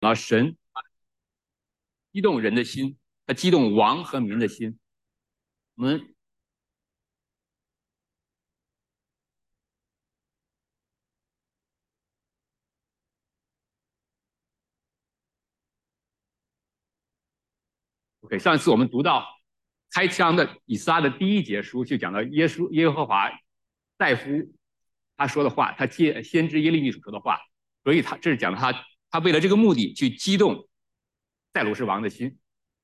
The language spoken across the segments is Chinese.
然后神激动人的心，他激动王和民的心。我们 OK，上次我们读到开章的以斯拉的第一节书，就讲到耶和华在乎他说的话，他借先知耶利米所说的话，所以这是讲他为了这个目的去激动塞鲁士王的心。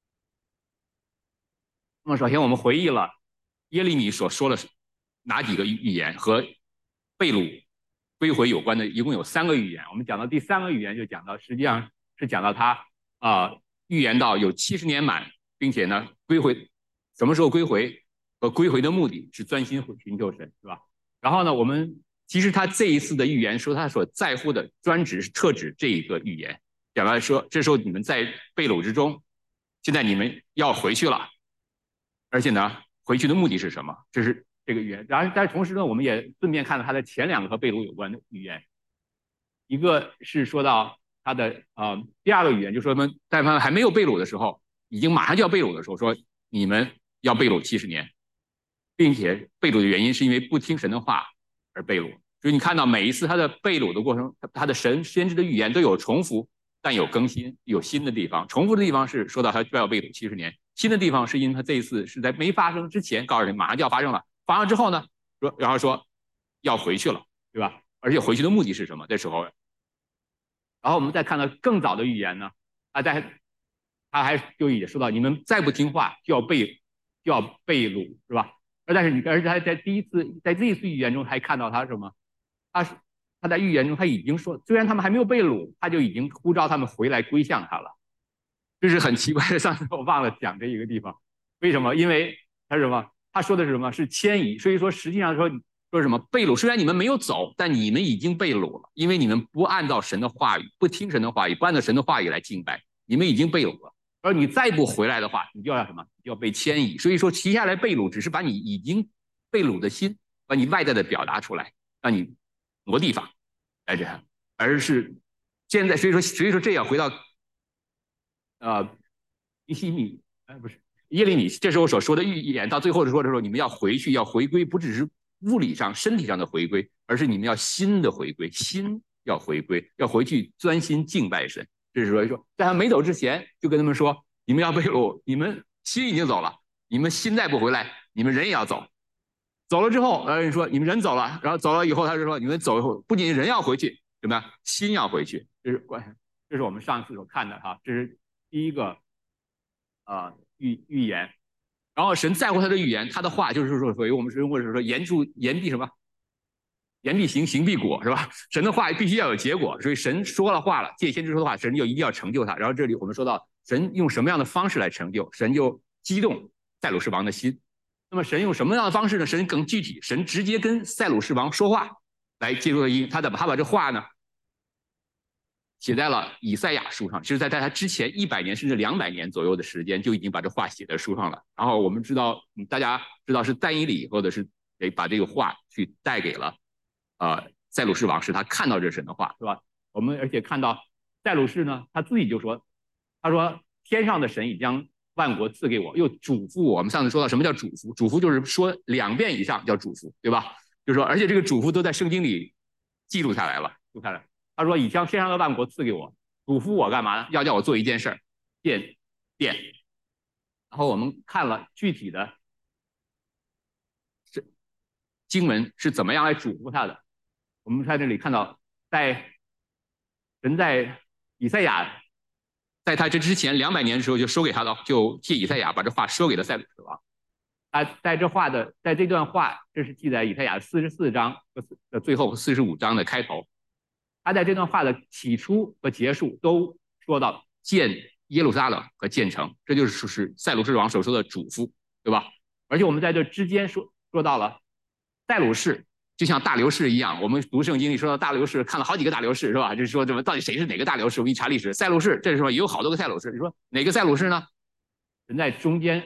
那么首先我们回忆了耶利米所说的哪几个预言和被掳归回有关的，一共有3个预言。我们讲到第3个预言，就讲到实际上是讲到他预言到有70年满，并且呢归回什么时候归回和归回的目的是专心寻求神，是吧？然后呢，我们其实他这一次的预言说他所在乎的专指是特指这一个预言，讲到说这时候你们在被掳之中，现在你们要回去了。而且呢，回去的目的是什么？这是这个预言。然后，但是同时呢，我们也顺便看了他的前2个和被掳有关的预言。一个是说到他的第2个预言，就说他们在他们还没有被掳的时候，已经马上就要被掳的时候，说你们要被掳70年，并且被掳的原因是因为不听神的话而被掳。所以你看到每一次他的被掳的过程，他的先知的预言都有重复，但有更新，有新的地方。重复的地方是说到他就要被掳70年。新的地方是因为他这一次是在没发生之前告诉你马上就要发生了，发生之后呢，然后说要回去了，对吧？而且回去的目的是什么？这时候，然后我们再看到更早的预言呢，他还就也说到，你们再不听话就要被掳，是吧？而且他在这一次预言中还看到他什么？他在预言中他已经说，虽然他们还没有被掳，他就已经呼召他们回来归向他了。这是很奇怪的。上次我忘了讲这一个地方，为什么？因为他是什么？他说的是什么？是迁移。所以说，实际上说什么被掳？虽然你们没有走，但你们已经被掳了，因为你们不按照神的话语，不听神的话语，不按照神的话语来敬拜，你们已经被掳了。而你再不回来的话，你就要什么？你就要被迁移。所以说，提下来被掳，只是把你已经被掳的心，把你外在的表达出来，让你挪地方，来这样，而是现在，所以说这要回到耶西米，不是耶利米，这是我所说的预言。到最后说的时候，你们要回去，要回归，不只是物理上、身体上的回归，而是你们要心的回归，心要回归，要回去专心敬拜神。这是说，在他没走之前，就跟他们说，你们要被掳，你们心已经走了，你们心再不回来，你们人也要走。走了之后，说你们人走了，然后走了以后，他就说你们走以后，不仅人要回去，怎么样？心要回去，这是关，这是我们上次所看的哈，这是第一个预言。然后神在乎他的预言，他的话就是说，所以我们是或者说言必什么？言必行，行必果，是吧？神的话必须要有结果，所以神说了话了，借先知说的话，神就一定要成就它。然后这里我们说到神用什么样的方式来成就，神就激动塞鲁士王的心。那么神用什么样的方式呢？神更具体，神直接跟塞鲁士王说话来接触他把这话呢写在了以赛亚书上，其实在他之前100年甚至200年左右的时间就已经把这话写在书上了。然后我们知道，大家知道是但以理或者是把这个话去带给了塞鲁士王，使他看到这神的话，是吧？我们而且看到塞鲁士呢，他自己就说，他说天上的神已将万国赐给我，又嘱咐我。我们上次说到什么叫嘱咐？嘱咐就是说2遍以上叫嘱咐，对吧？就是说，而且这个嘱咐都在圣经里记录下来了，记录下来。他说：“已将天上的万国赐给我，嘱咐我干嘛呢？要叫我做一件事儿，变。”然后我们看了具体的经文是怎么样来嘱咐他的。我们在这里看到，神在以赛亚在他这之前200年的时候就说给他的，就借以赛亚把这话说给了塞鲁士王。在这段话，这是记载以赛亚44章的最后45章的开头。他在这段话的起初和结束都说到建耶路撒冷和建城，这就是塞鲁士王所说的嘱咐，对吧？而且我们在这之间说到了塞鲁士，就像大流士一样，我们读圣经里说到大流士，看了好几个大流士，是吧？就是说到底谁是哪个大流士？我们一查历史，塞鲁士这时候也有好多个塞鲁士。你说哪个塞鲁士呢？人在中间，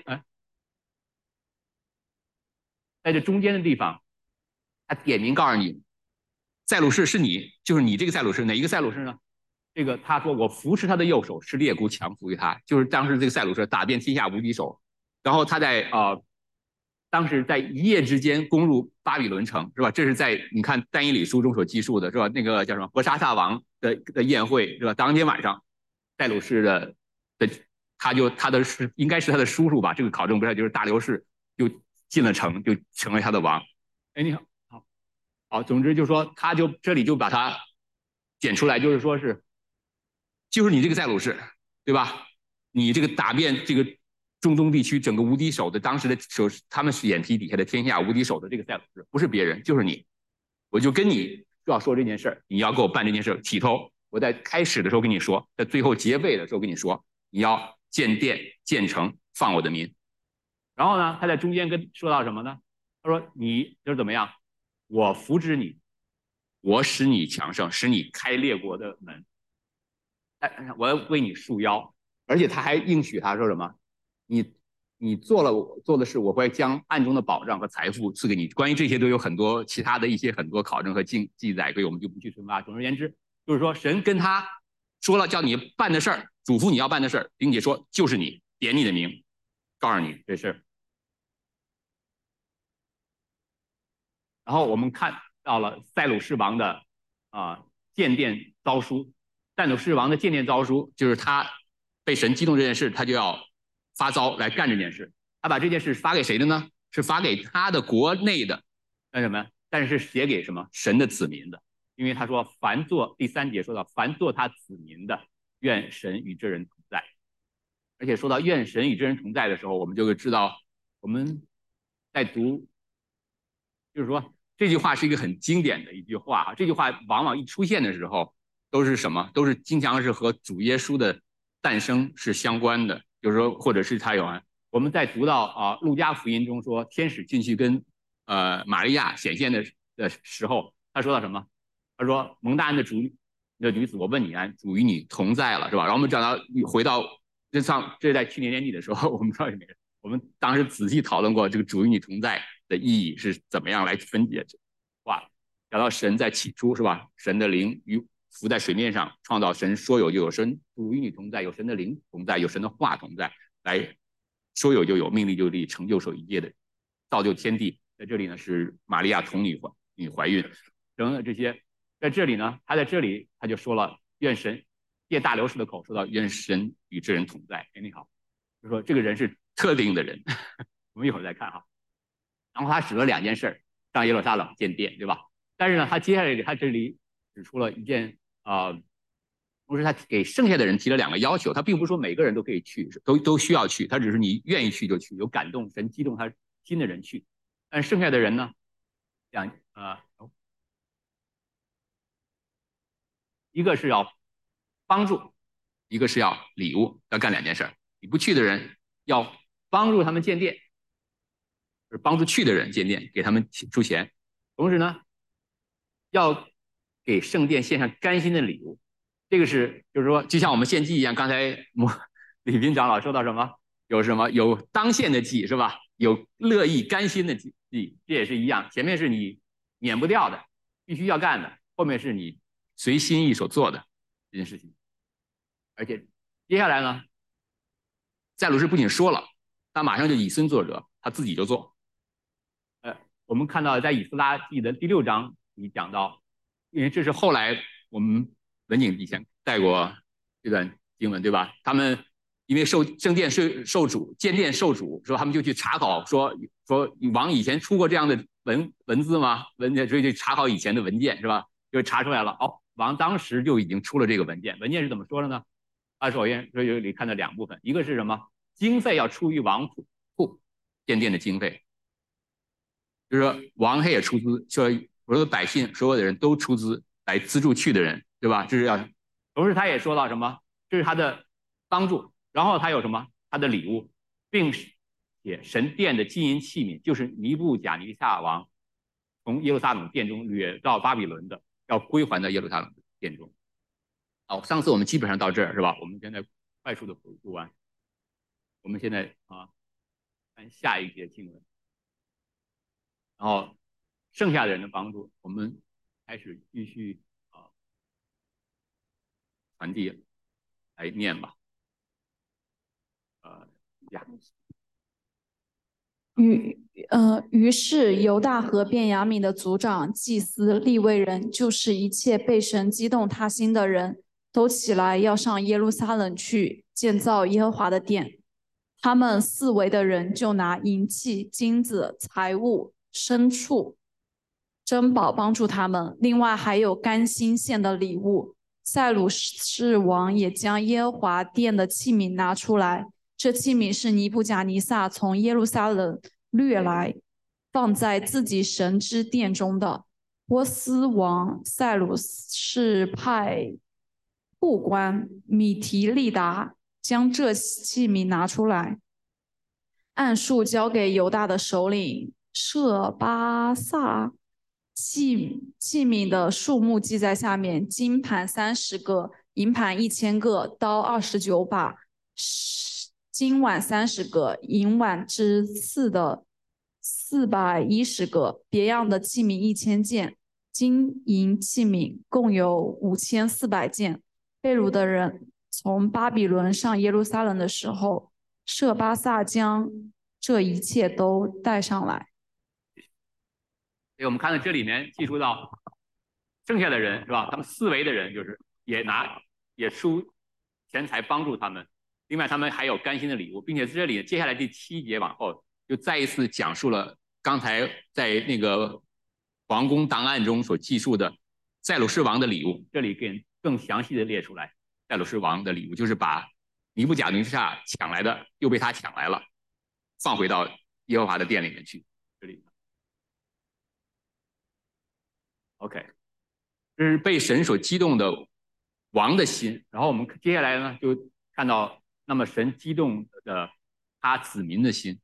在这中间的地方，他点名告诉你，塞鲁士是你，就是你这个塞鲁士，哪一个塞鲁士呢？ 这个他说我扶持他的右手，使列国降服于他，就是当时这个塞鲁士打遍天下无敌手，然后他在当时在一夜之间攻入巴比伦城，是吧？这是在你看但以理书中所记述的，是吧？那个叫什么伯沙撒王的宴会，是吧？当天晚上，塞鲁士的他的是应该是他的叔叔吧？这个考证不太就是大流士就进了城，就成为他的王。哎，你好，好，总之就是说，他就这里就把他点出来，就是说是就是你这个塞鲁士，对吧？你这个打遍这个中东地区整个无敌手的当时的手，他们是眼皮底下的天下无敌手的这个塞鲁士，不是别人，就是你。我就跟你要说这件事儿，你要给我办这件事儿。起头我在开始的时候跟你说，在最后结尾的时候跟你说，你要建殿建城，放我的民。然后呢，他在中间说到什么呢？他说你就是怎么样，我扶植你，我使你强盛，使你开列国的门。我要为你束腰，而且他还应许他说什么？你你做了我做的事，我会将暗中的保障和财富赐给你。关于这些都有很多其他的一些很多考证和记载，所以我们就不去深挖。总而言之，就是说神跟他说了叫你办的事儿，嘱咐你要办的事儿，并且说就是你点你的名，告诉你这事。然后我们看到了塞鲁士王的建殿诏书，塞鲁士王的建殿诏书就是他被神激动这件事，他就要发诏来干这件事。他把这件事发给谁的呢？是发给他的国内的，那什么？但是写给什么神的子民的？因为他说，凡做第3节说到，凡做他子民的，愿神与这人同在。而且说到愿神与这人同在的时候，我们就会知道，我们在读就是说这句话是一个很经典的一句话啊。这句话往往一出现的时候，都是什么？都是经常是和主耶稣的诞生是相关的。就是说，或者是他有我们在读到路加福音中说，天使进去跟玛利亚显现的时候，他说到什么？他说蒙大恩的女子，我问你安，主与你同在了，是吧？然后我们讲到回到这在去年年底的时候，我们知道我们当时仔细讨论过这个主与你同在的意义是怎么样来分解。哇，讲到神在起初是吧？神的灵浮在水面上，创造神说有就有，神主与你同在，有神的灵同在，有神的话同在，来说有就有，命立就立，成就守一切的，造就天地。在这里呢，是玛利亚童女怀孕等等这些。在这里呢，他在这里他就说了，愿神借大流士的口说到，愿神与这人同在。哎，你好，就说这个人是特定的人，我们一会儿再看哈。然后他指了2件事，上耶路撒冷建殿，对吧？但是呢，他接下来他这里指出了一件同时他给剩下的人提了2个要求，他并不是说每个人都可以去，都需要去，他只是你愿意去就去，有感动神激动他心的人去，但剩下的人呢，讲一个是要帮助，一个是要礼物，要干2件事。你不去的人要帮助他们建殿，是帮助去的人建殿，给他们出钱，同时呢，要给圣殿献上甘心的礼物。这个是就是说，就像我们献祭一样，刚才李斌长老说到什么？有什么有当献的祭是吧？有乐意甘心的祭，这也是一样。前面是你免不掉的，必须要干的，后面是你随心意所做的这件事情。而且接下来呢，塞鲁士不仅说了，他马上就以身作则，他自己就做。我们看到在以斯拉记的第6章里讲到，因为这是后来我们文景以前带过这段经文，对吧？他们因为圣殿受主建殿受主，说他们就去查考，说王以前出过这样的文字吗？文件，所以就查考以前的文件，是吧？就查出来了，哦，王当时就已经出了这个文件。文件是怎么说的呢？首先这里看到2部分，一个是什么？经费要出于王库建殿的经费。就是说王他也出资，说所有的百姓、所有的人都出资来资助去的人，对吧？这是要，同时他也说到什么？这是他的帮助，然后他有什么？他的礼物，并且神殿的金银器皿，就是尼布甲尼撒王从耶路撒冷殿中掠到巴比伦的，要归还到耶路撒冷殿中。好，上次我们基本上到这儿是吧？我们现在快速的回顾完，我们现在看下一节经文。然后剩下的人的帮助，我们开始继续传递来念吧。 于是犹大和便雅悯的族长、祭司、利未人，就是一切被神激动他心的人，都起来要上耶路撒冷去建造耶和华的殿。他们四围的人就拿银器、金子、财物、牲畜、珍宝帮助他们，另外还有甘心献的礼物。塞鲁士王也将耶和华殿的器皿拿出来，这器皿是尼布甲尼撒从耶路撒冷掠来，放在自己神之殿中的。波斯王塞鲁士派部官米提利达将这器皿拿出来，按数交给犹大的首领舍巴萨。器皿的数目记在下面：金盘30个，银盘1000个，刀29把，金碗30个，银碗之次的410个，别样的器皿1000件，金银器皿共有5400件。被掳的人从巴比伦上耶路撒冷的时候，舍巴萨将这一切都带上来。 所以我们看到这里面记述到剩下的人是吧？他们四围的人就是也出钱财帮助他们，另外他们还有甘心的礼物，并且在这里接下来第7节往后就再一次讲述了刚才在那个皇宫档案中所记述的塞鲁士王的礼物，这里更详细的列出来。塞鲁士王的礼物就是把尼布甲尼撒抢来的又被他抢来了，放回到耶和华的殿里面去。这里 OK， 这是被神所激动的王的心。然后我们接下来呢，就看到那么神激动的他子民的心。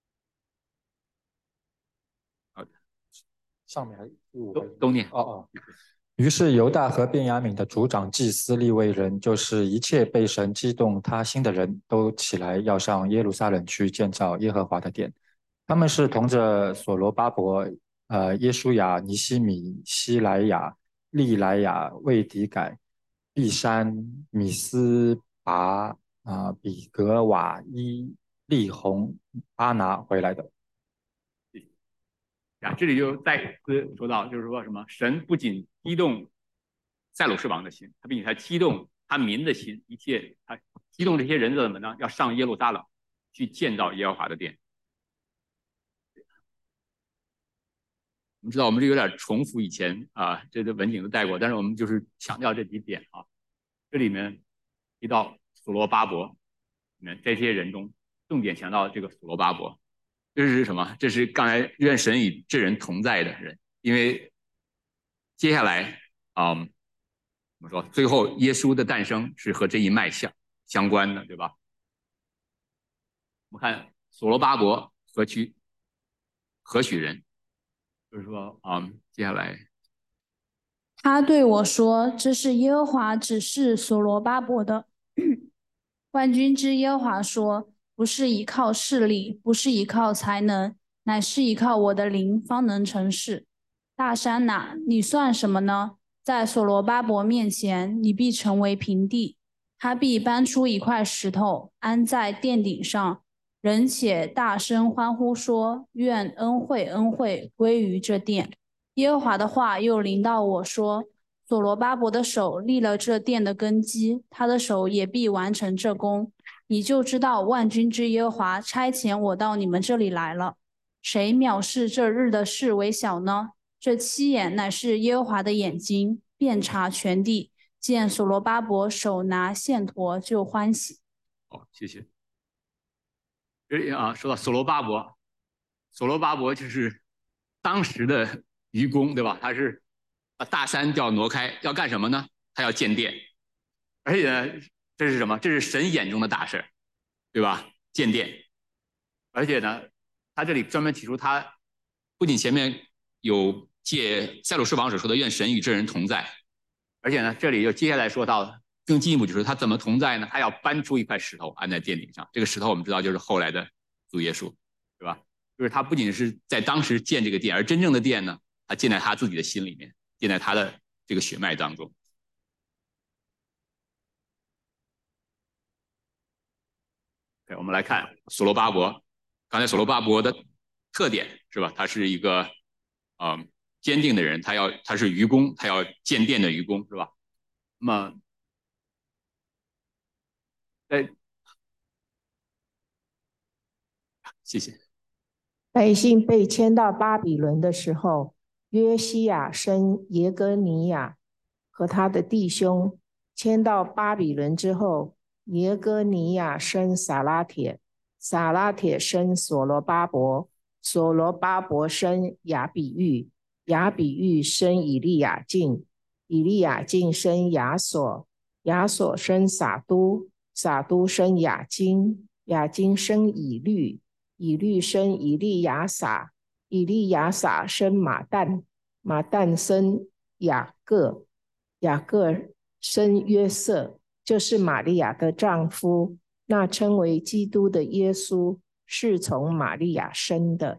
上面还都念哦。于是犹大和便雅悯的族长、祭司、利未人，就是一切被神激动他心的人，都起来要上耶路撒冷去建造耶和华的殿。他们是同着所罗巴伯、耶书亚、尼希米、希莱亚、利莱亚、魏迪改、毕山、米斯拔、比格瓦伊、利宏、阿拿回来的。 这里就再次说到，就是说什么？神不仅激动塞鲁士王的心，他并且他激动他民的心，一切他激动这些人怎么呢？要上耶路撒冷去建造耶和华的殿。我们知道我们这有点重复以前这个文景都带过，但是我们就是强调这几点啊。这里面提到所罗巴伯，在这些人中重点强调这个所罗巴伯。这是什么？这是刚才愿神与这人同在的人，因为接下来怎么说？最后耶稣的诞生是和这一脉相关的，对吧？我们看所罗巴伯何许人？就是说接下来他对我说：“这是耶和华指示所罗巴伯的。”万军之耶和华说：“不是依靠势力，不是依靠才能，乃是依靠我的灵，方能成事。大山哪，你算什么呢？在所罗巴伯面前，你必成为平地。他必搬出一块石头，安在殿顶上，人且大声欢呼说：愿恩惠恩惠归于这殿。耶和华的话又临到我说：所罗巴伯的手立了这殿的根基，他的手也必完成这工。你就知道万军之耶和华差遣我到你们这里来了。谁藐视这日的事为小呢？这7眼乃是耶和华的眼睛，遍察全地，见所罗巴伯手拿线砣就欢喜。 谢谢。这里说到所罗巴伯，所罗巴伯就是当时的愚公，对吧？他是把大山就要挪开，要干什么呢？他要建殿，而且呢，这是什么？这是神眼中的大事，对吧？建殿，而且呢，他这里专门提出，他不仅前面有借塞鲁士王所说的愿神与这人同在，而且呢，这里又接下来说到更进一步，就是他怎么同在呢？他要搬出一块石头安在殿顶上，这个石头我们知道就是后来的主耶稣，对吧？就是他不仅是在当时建这个殿，而真正的殿呢，他建在他自己的心里面，建在他的这个血脉当中。 我们来看所罗巴伯，刚才所罗巴伯的特点是吧？他是一个坚定的人，他是愚公，他要建殿的愚公是吧？那么谢谢。 百姓被迁到巴比伦的时候，约西亚生耶哥尼亚和他的弟兄。迁到巴比伦之后，耶哥尼亚生撒拉铁，撒拉铁生所罗巴伯，所罗巴伯生亚比喻，亚比喻生以利亚敬，以利亚敬生亚所，亚所生撒都，撒都生亚金，亚金生以律，以律生以利亚撒，以利亚撒生马旦，马旦生雅各，雅各生约瑟，就是玛利亚的丈夫。那称为基督的耶稣是从玛利亚生的。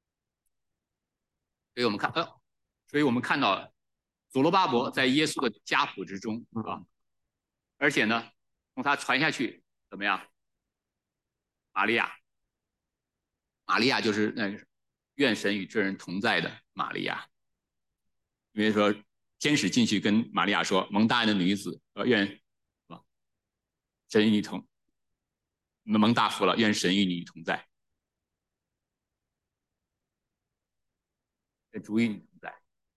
所以我们看到所罗巴伯在耶稣的家谱之中啊，而且呢，从他传下去怎么样？玛利亚就是那个愿神与这人同在的玛利亚，因为说天使进去跟玛利亚说：“蒙大恩的女子，愿神与你同，蒙大福了，愿神与你同在，主与你同在。”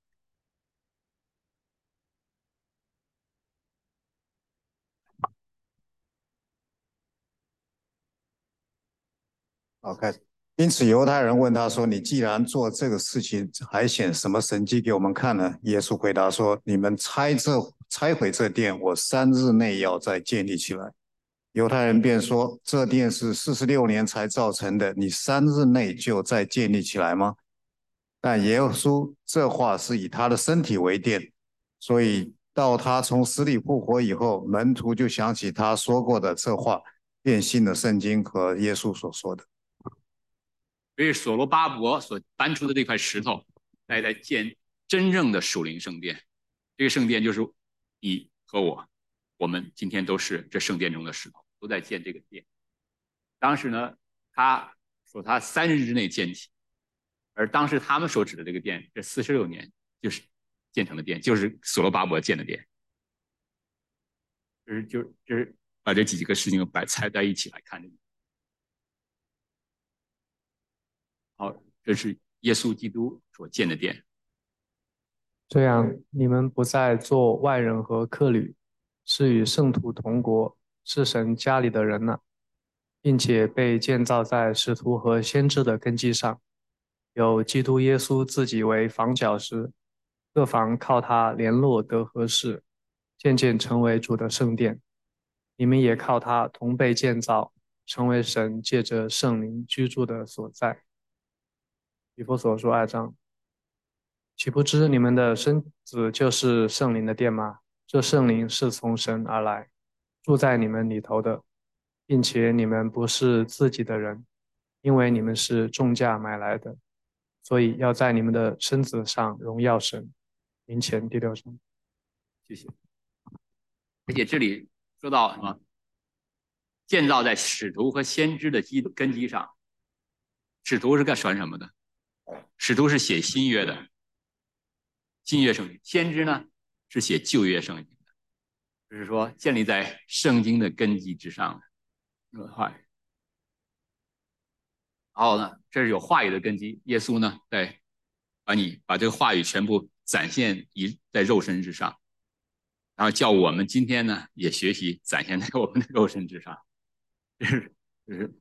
OK， 因此犹太人问他说：“你既然做这个事情，还显什么神迹给我们看呢？”耶稣回答说：“你们拆毁这殿，我3日内要再建立起来。”犹太人便说：“这殿是46年才造成的，你3日内就再建立起来吗？”但耶稣这话是以他的身体为殿，所以到他从死里复活以后，门徒就想起他说过的这话，便信了圣经和耶稣所说的。 所以所罗巴伯所搬出的这块石头，在建真正的属灵圣殿。这个圣殿就是你和我们今天都是这圣殿中的石头，都在建这个殿。当时呢，他说他3日之内建起，而当时他们所指的这个殿，这46年就是建成的殿，就是所罗巴伯建的殿。就是把这几个事情拆在一起来看。好，这是耶稣基督所建的殿。 这样，你们不再做外人和客旅，是与圣徒同国，是神家里的人了，并且被建造在使徒和先知的根基上，有基督耶稣自己为房角石，各房靠他联络得合适，渐渐成为主的圣殿。你们也靠他同被建造，成为神借着圣灵居住的所在。以弗所书2章，岂不知你们的身子就是圣灵的殿吗？这圣灵是从神而来，住在你们里头的，并且你们不是自己的人，因为你们是重价买来的，所以要在你们的身子上荣耀神。林前第6章。 谢谢。而且这里说到什么？建造在使徒和先知的根基上。使徒是干传什么的？使徒是写新约的，新约圣经；先知呢是写旧约圣经的，就是说建立在圣经的根基之上的话语。然后呢，这是有话语的根基。耶稣呢，把这个话语全部展现在肉身之上，然后叫我们今天呢也学习展现在我们的肉身之上，就是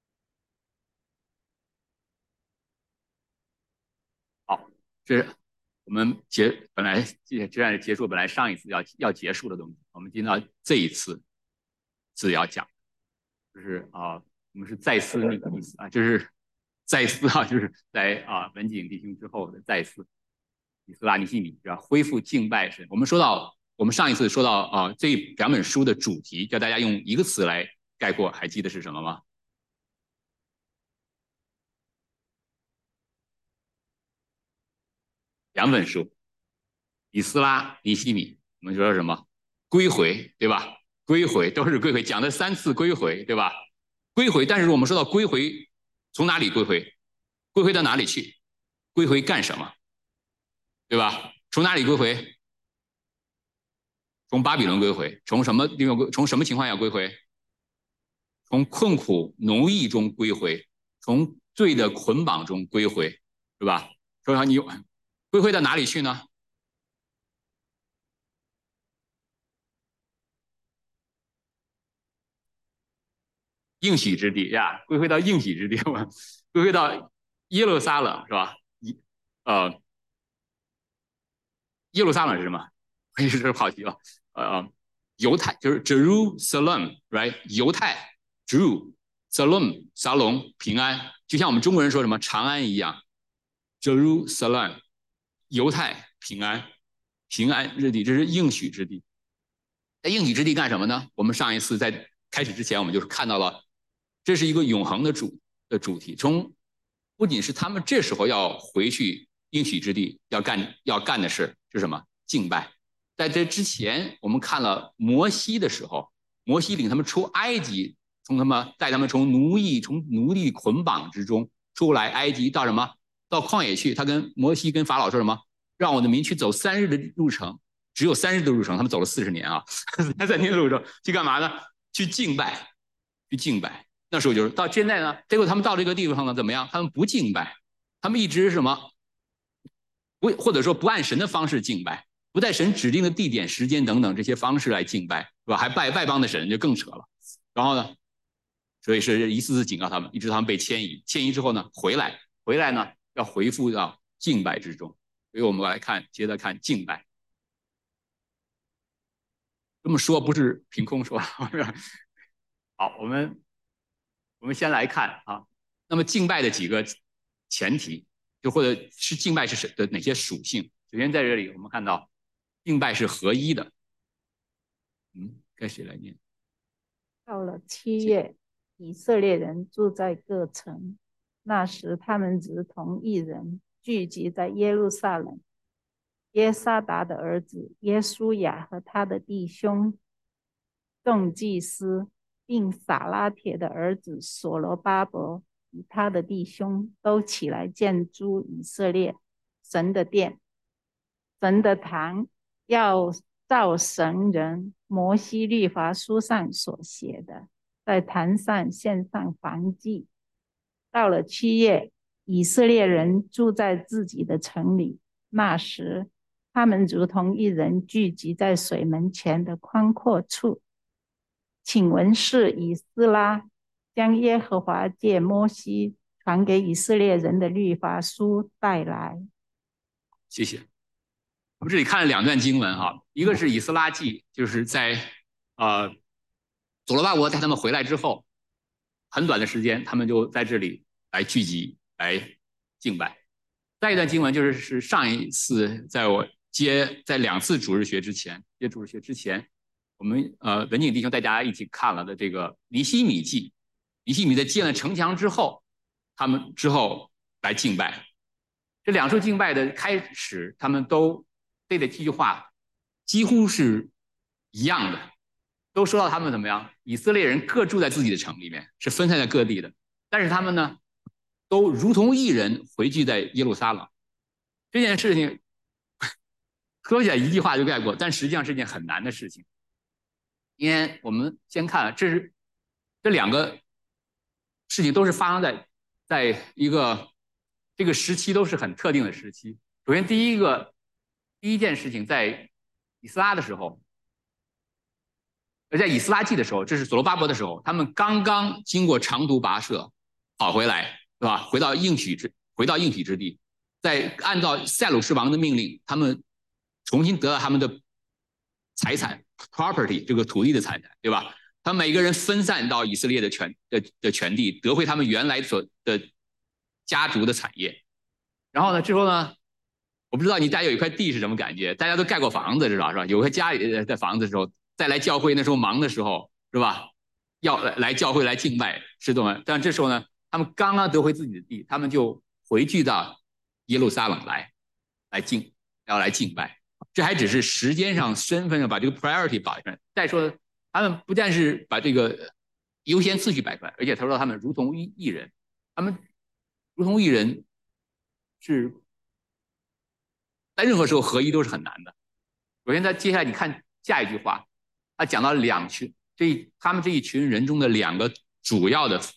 好，这是我们本来这样结束，本来上一次要结束的东西，我们今天这一次是要讲，就是我们是再思那个意思啊，就是再思就是在文景弟兄之后的再思，以斯拉尼西米是吧？恢复敬拜神。我们上一次说到这2本书的主题，叫大家用一个词来概括，还记得是什么吗？2本书，以斯拉尼西米，我们说什么？归回，对吧？归回都是归回，讲了3次归回，对吧？ 归回。但是我们说到归回，从哪里归回？归回到哪里去？归回干什么？对吧？从哪里归回？从巴比伦归回。从什么地方？从什么情况下归回？从困苦奴役中归回，从罪的捆绑中归回，是吧？所以你归回到哪里去呢？应许之地呀，归回到应许之地嘛，归回到耶路撒冷是吧？耶路撒冷是什么？这是好题了。犹太就是 Jerusalem，right？ 犹太 Jerusalem 沙龙平安，就像我们中国人说什么长安一样 ，Jerusalem 犹太平安，平安之地，这是应许之地。在应许之地干什么呢？我们上一次在开始之前，我们就是看到了，这是一个永恒的主题。不仅是他们这时候要回去应许之地要干的事是什么？敬拜。在这之前，我们看了摩西的时候，摩西领他们出埃及，带他们从奴隶捆绑之中出来埃及，到什么？到旷野去。他跟摩西跟法老说什么？让我的民去走3日的路程，只有3日的路程，他们走了40年啊，3天的路程去干嘛呢？去敬拜，去敬拜。那时候就是到现在呢，结果他们到这个地方呢，怎么样？他们不敬拜，他们一直是什么？或者说不按神的方式敬拜，不在神指定的地点、时间等等这些方式来敬拜，是吧？还拜外邦的神，就更扯了。然后呢，所以是一次次警告他们，一直他们被迁移。迁移之后呢，回来呢，要恢复到敬拜之中。所以我们来接着看敬拜。这么说不是凭空说。好，我们先来看啊，那么敬拜的几个前提，就或者是敬拜是的哪些属性？首先在这里我们看到，敬拜是合一的。该谁来念？ 到了7月，以色列人住在各城，那时他们如同一人，聚集在耶路撒冷。耶沙达的儿子耶书亚和他的弟兄众祭司，并撒拉铁的儿子所罗巴伯与他的弟兄都起来建筑以色列神的殿，神的堂，要照神人摩西律法书上所写的，在坛上献上燔祭。到了7月，以色列人住在自己的城里，那时他们如同一人聚集在水门前的宽阔处。请文士以斯拉将耶和华借摩西传给以色列人的律法书带来。 谢谢。我们这里看了2段经文哈，一个是以斯拉记，就是在所罗巴伯带他们回来之后，很短的时间，他们就在这里来聚集来敬拜。再一段经文就是上一次在2次主日学之前，我们文景弟兄带大家一起看了的这个尼希米记。尼希米在建了城墙之后，他们之后来敬拜。这2处敬拜的开始，他们都对的这句话几乎是一样的，都说到他们怎么样？以色列人各住在自己的城里面，是分散在各地的，但是他们呢，都如同一人回聚在耶路撒冷。这件事情说起来一句话就概括，但实际上是件很难的事情。因为我们先看，这2个事情都是发生在一个这个时期，都是很特定的时期。首先第一件事情在以斯拉的时候，在以斯拉记的时候，这是所罗巴伯的时候，他们刚刚经过长途跋涉跑回来，对吧？回到应许之地，再按照塞鲁士王的命令，他们重新得到他们的财产 property 这个土地的财产，对吧？他们每个人分散到以色列的全地，得回他们原来所的家族的产业。然后呢，之后呢，我不知道大家有一块地是什么感觉？大家都盖过房子，知道是吧？有个家里的房子的时候，再来教会那时候忙的时候，是吧？要来教会来敬拜，是这么。但这时候呢，他们刚刚得回自己的地，他们就回去到耶路撒冷要来敬拜。这还只是时间上、身份上把这个 priority 摆出来。再说，他们不但是把这个优先次序摆出来，而且他说他们如同一人，他们如同一人是在任何时候合一都是很难的。首先，他接下来你看下一句话，他讲到他们这一群人中的两个主要的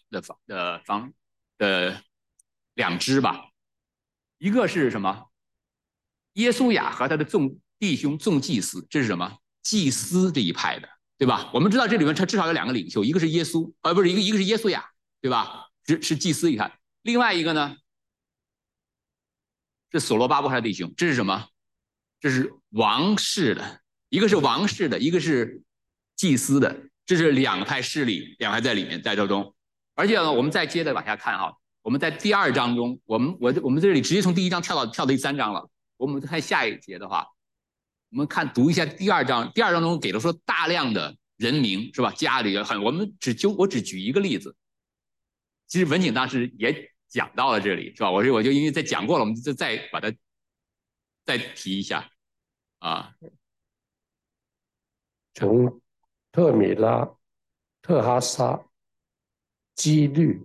两支吧，一个是什么？耶稣亚和他的弟兄众祭司，这是什么？祭司这一派的，对吧？我们知道这里面他至少有两个领袖，一个是耶稣，不是一个是耶稣亚，对吧？是祭司一派。另外一个呢是所罗巴伯他的弟兄，这是什么？这是王室的，一个是王室的，一个是祭司的，这是两派势力，两派在里面在这中。而且呢，我们再接着往下看哈，我们在第2章中，我们这里直接从第1章跳到第3章了。我们看下一节的话，我们读一下第2章。第2章中给了说大量的人名是吧？家里我只举一个例子。其实文景当时也讲到了这里是吧？我就因为在讲过了，我们就再把它再提一下啊。 从特米拉、特哈沙、基律、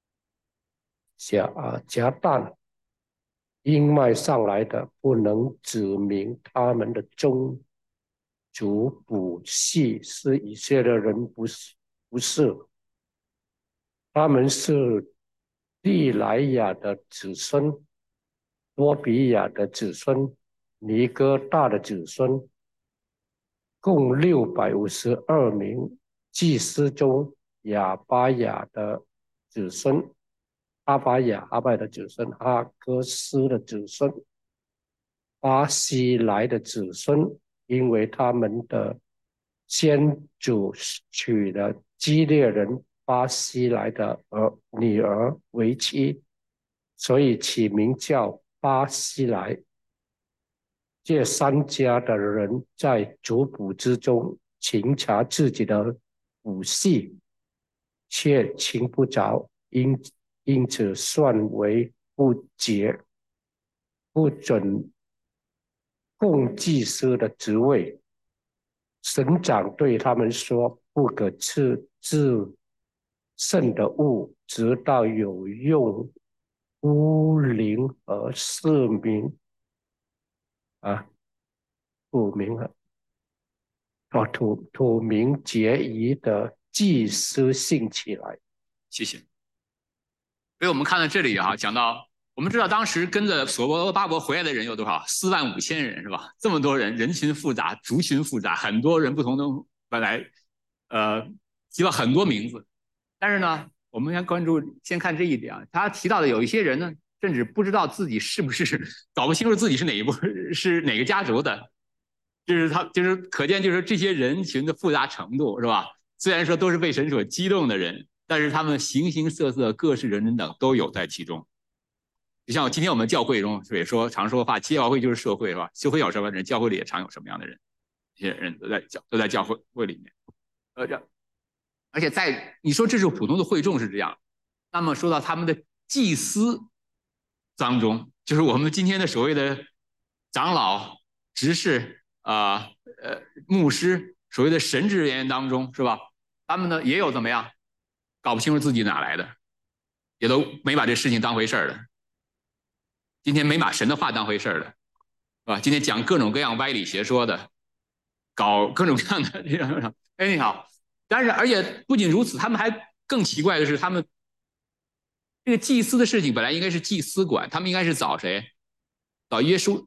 加旦因麦上来的，不能指明他们的宗族谱系是以色列人，不是，他们是利莱亚的子孙，多比亚的子孙，尼哥大的子孙，共652名。祭司中，亚巴雅的子孙，阿巴的子孙，阿哥斯的子孙，巴西来的子孙，因为他们的先祖娶了基列人巴西来的女儿为妻，所以起名叫巴西来。这3家的人在族谱之中请查自己的谱系，却请不着，因此算为不洁，不准供祭司的职位。省长对他们说，不可吃至圣的物，直到有用乌灵和示明土明结疑的祭司兴起来。 谢谢。所以我们看到这里讲到，我们知道当时跟着所罗巴伯回来的人有多少？45000人是吧？这么多人，人群复杂，族群复杂，很多人不同的本来提了很多名字，但是呢，我们先看这一点啊，他提到的有一些人呢，甚至不知道自己是不是搞不清楚自己是哪个家族的，就是可见就是这些人群的复杂程度是吧？虽然说都是被神所激动的人，但是他们形形色色、各式人等都有在其中。就像今天我们教会中也常说的话，教会就是社会是吧？社会有什么人，教会里也常有什么样的人，这些人都在教会里面。而且你说这是普通的会众是这样，那么说到他们的祭司当中，就是我们今天的所谓的长老、执事牧师，所谓的神职人员当中是吧？他们呢也有怎么样搞不清楚自己哪来的，也都没把这事情当回事的。今天没把神的话当回事的，是吧？今天讲各种各样歪理邪说的，搞各种各样的这样。哎，你好。但是而且不仅如此，他们还更奇怪的是，他们这个祭司的事情本来应该是祭司管，他们应该是找谁？找耶稣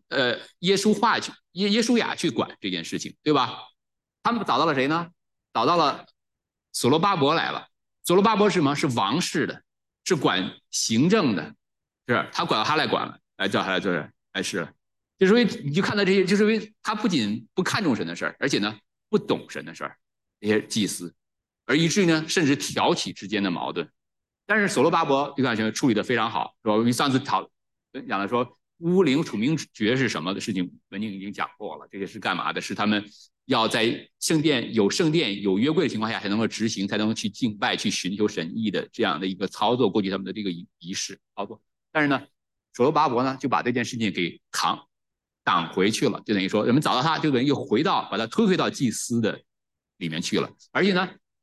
亚去管这件事情，对吧？他们找到了谁呢？找到了所罗巴伯来了。所罗巴伯是什么？是王室的，是管行政的，是他管他来管了，来叫他来做人，是。就是因为你就看到这些，就是因为他不仅不看重神的事儿，而且呢不懂神的事儿，这些祭司，而以至于呢甚至挑起之间的矛盾。但是所罗巴伯就感觉处理的非常好，是吧？我们上次讲了说乌灵楚明爵是什么的事情，文静已经讲过了。这个是干嘛的？是他们要在圣殿有约柜的情况下才能够执行，才能够去敬拜、去寻求神意的这样的一个操作，过去他们的这个仪式操作。但是呢，所罗巴伯呢就把这件事情给挡回去了，就等于说人们找到他，就等于又把他推回到祭司的里面去了。而且呢，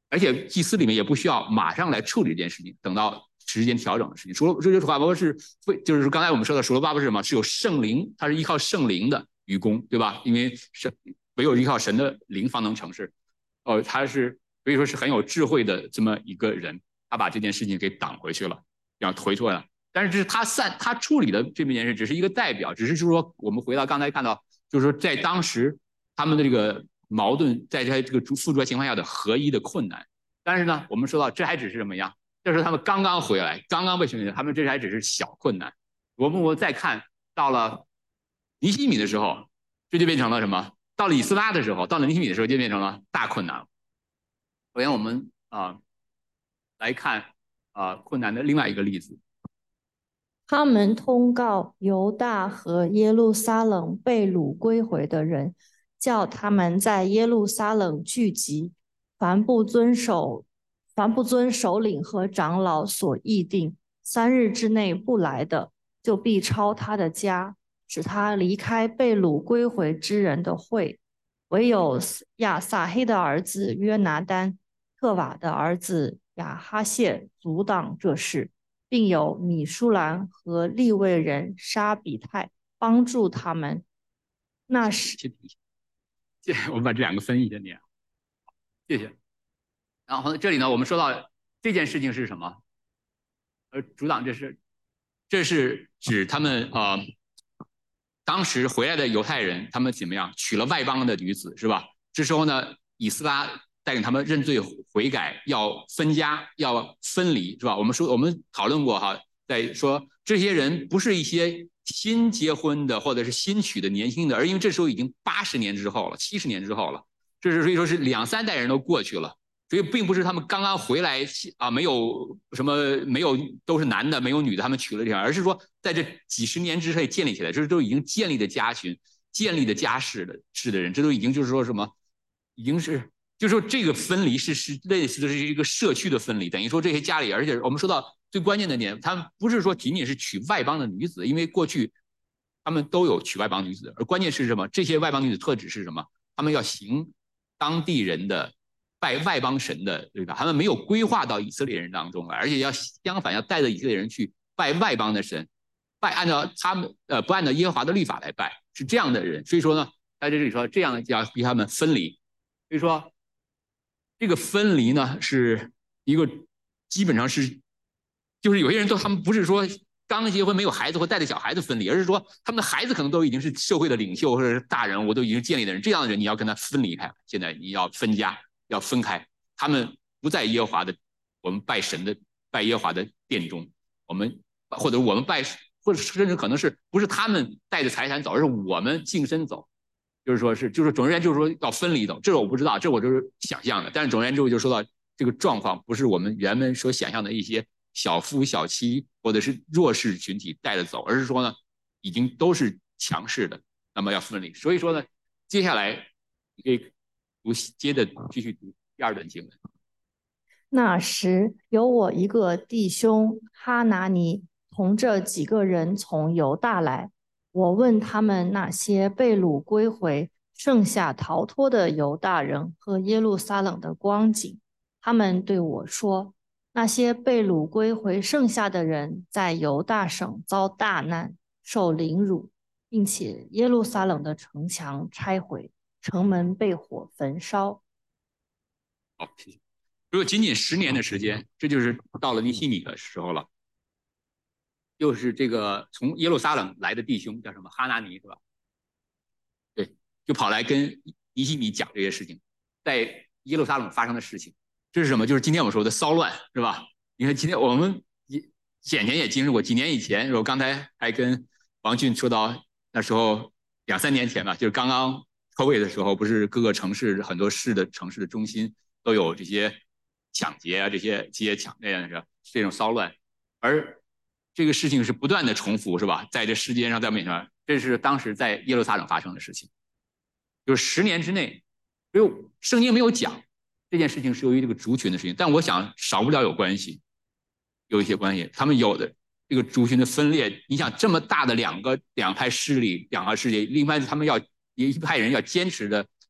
而且祭司里面也不需要马上来处理这件事情，等到时间调整的事情。这就是巴伯是就是刚才我们说的，所罗巴伯是什么？是有圣灵，他是依靠圣灵的愚公，对吧？因为唯有依靠神的灵方能成事。他是所以说是很有智慧的这么一个人，他把这件事情给挡回去了，然后回错了。但是这是他处理的这件事只是一个代表，只是就是说我们回到刚才看到，就是说在当时他们的这个矛盾，在这个附着情况下的合一的困难。但是呢，我们说到这还只是什么样？这是他们刚刚回来，刚刚被选举，他们这还只是小困难。我们再看到了尼希米的时候，这就变成了什么？到了以斯拉的时候，到了尼希米的时候，就变成了大困难了。首先，我们来看困难的另外一个例子。 他们通告犹大和耶路撒冷被掳归回的人，叫他们在耶路撒冷聚集，凡不遵首领和长老所议定3日之内不来的，就必抄他的家，使他离开被掳归回之人的会。唯有亚撒黑的儿子约拿单、特瓦的儿子亚哈谢阻挡这事，并有米舒兰和利未人沙比泰帮助他们。那时， 我们把这两个分一下念，谢谢。然后这里呢，我们说到这件事情是什么？阻挡这是指他们当时回来的犹太人，他们怎么样娶了外邦的女子，是吧？这时候呢，以斯拉带领他们认罪悔改，要分家，要分离，是吧？我们讨论过哈，在说这些人不是一些新结婚的或者是新娶的年轻的，而因为这时候已经80年之后了，70年之后了，这是所以说是2、3代人都过去了。所以并不是他们刚刚回来没有都是男的，没有女的，他们娶了这样，而是说在这几十年之内建立起来，这都已经建立的家群、建立的家室的人，这都已经就是说什么，已经是就是说这个分离是类似的是一个社区的分离，等于说这些家里，而且我们说到最关键的点，他们不是说仅仅是娶外邦的女子，因为过去他们都有娶外邦女子，而关键是什么？这些外邦女子特质是什么？他们要行当地人的。拜外邦神的，对吧？他们没有规划到以色列人当中来，而且要相反，要带着以色列人去拜外邦的神，按照他们不按照耶和华的律法来拜，是这样的人。所以说呢，在这里说这样要逼他们分离。所以说，这个分离呢是一个基本上是，就是有些人他们不是说刚结婚没有孩子或带着小孩子分离，而是说他们的孩子可能都已经是社会的领袖或者是大人物，都已经建立的人，这样的人你要跟他分离开，现在你要分家。要分开，他们不在耶和华的我们拜耶和华的殿中，或者我们或者甚至可能是不是他们带着财产走，而是我们净身走，就是总而言之就是说要分离走，这个我不知道，这我就是想象的，但是总而言之我就说到这个状况不是我们原本所想象的一些小夫小妻或者是弱势群体带着走，而是说呢已经都是强势的，那么要分离。所以说呢，接下来你可以接着继续读第2段经文。 那时有我一个弟兄哈拿尼同这几个人从犹大来，我问他们那些被掳归回剩下逃脱的犹大人和耶路撒冷的光景，他们对我说，那些被掳归回剩下的人在犹大省遭大难，受凌辱，并且耶路撒冷的城墙拆毁，城门被火焚烧。 好，谢谢。如果仅仅10年的时间，这就是到了尼希米的时候了。又是这个从耶路撒冷来的弟兄叫什么哈拿尼是吧？对，就跑来跟尼希米讲这些事情，在耶路撒冷发生的事情，这是什么？就是今天我们说的骚乱是吧？你看今天我们前年也经历过，几年以前，我刚才还跟王俊说到那时候2、3年前吧，就是刚刚COVID的时候，不是各个城市很多城市的中心都有这些抢劫啊，这些抢那样的这种骚乱，而这个事情是不断的重复，是吧？在这世界上，在我们面前，这是当时在耶路撒冷发生的事情，就是10年之内，圣经没有讲这件事情是由于这个族群的事情，但我想少不了有关系，有一些关系，他们有的这个族群的分裂，你想这么大的两派势力，另外他们一派人要坚持的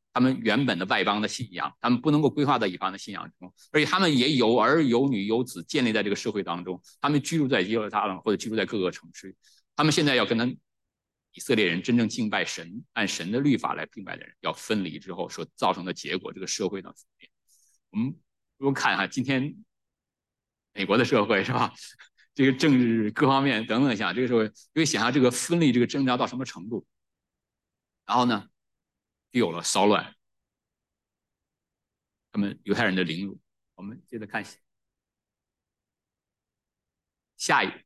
他们原本的外邦的信仰，他们不能够归化到以方的信仰中，而且他们也有儿有女有子建立在这个社会当中，他们居住在耶路撒冷或者居住在各个城市，他们现在要跟以色列人真正敬拜神，按神的律法来敬拜的人要分离之后所造成的结果，这个社会的分裂。我们如果看今天美国的社会是吧？这个政治各方面等等一下，这个社会可以想象这个分离这个挣扎到什么程度。然后呢，就有了骚乱，他们犹太人的凌辱。我们接着看下一个。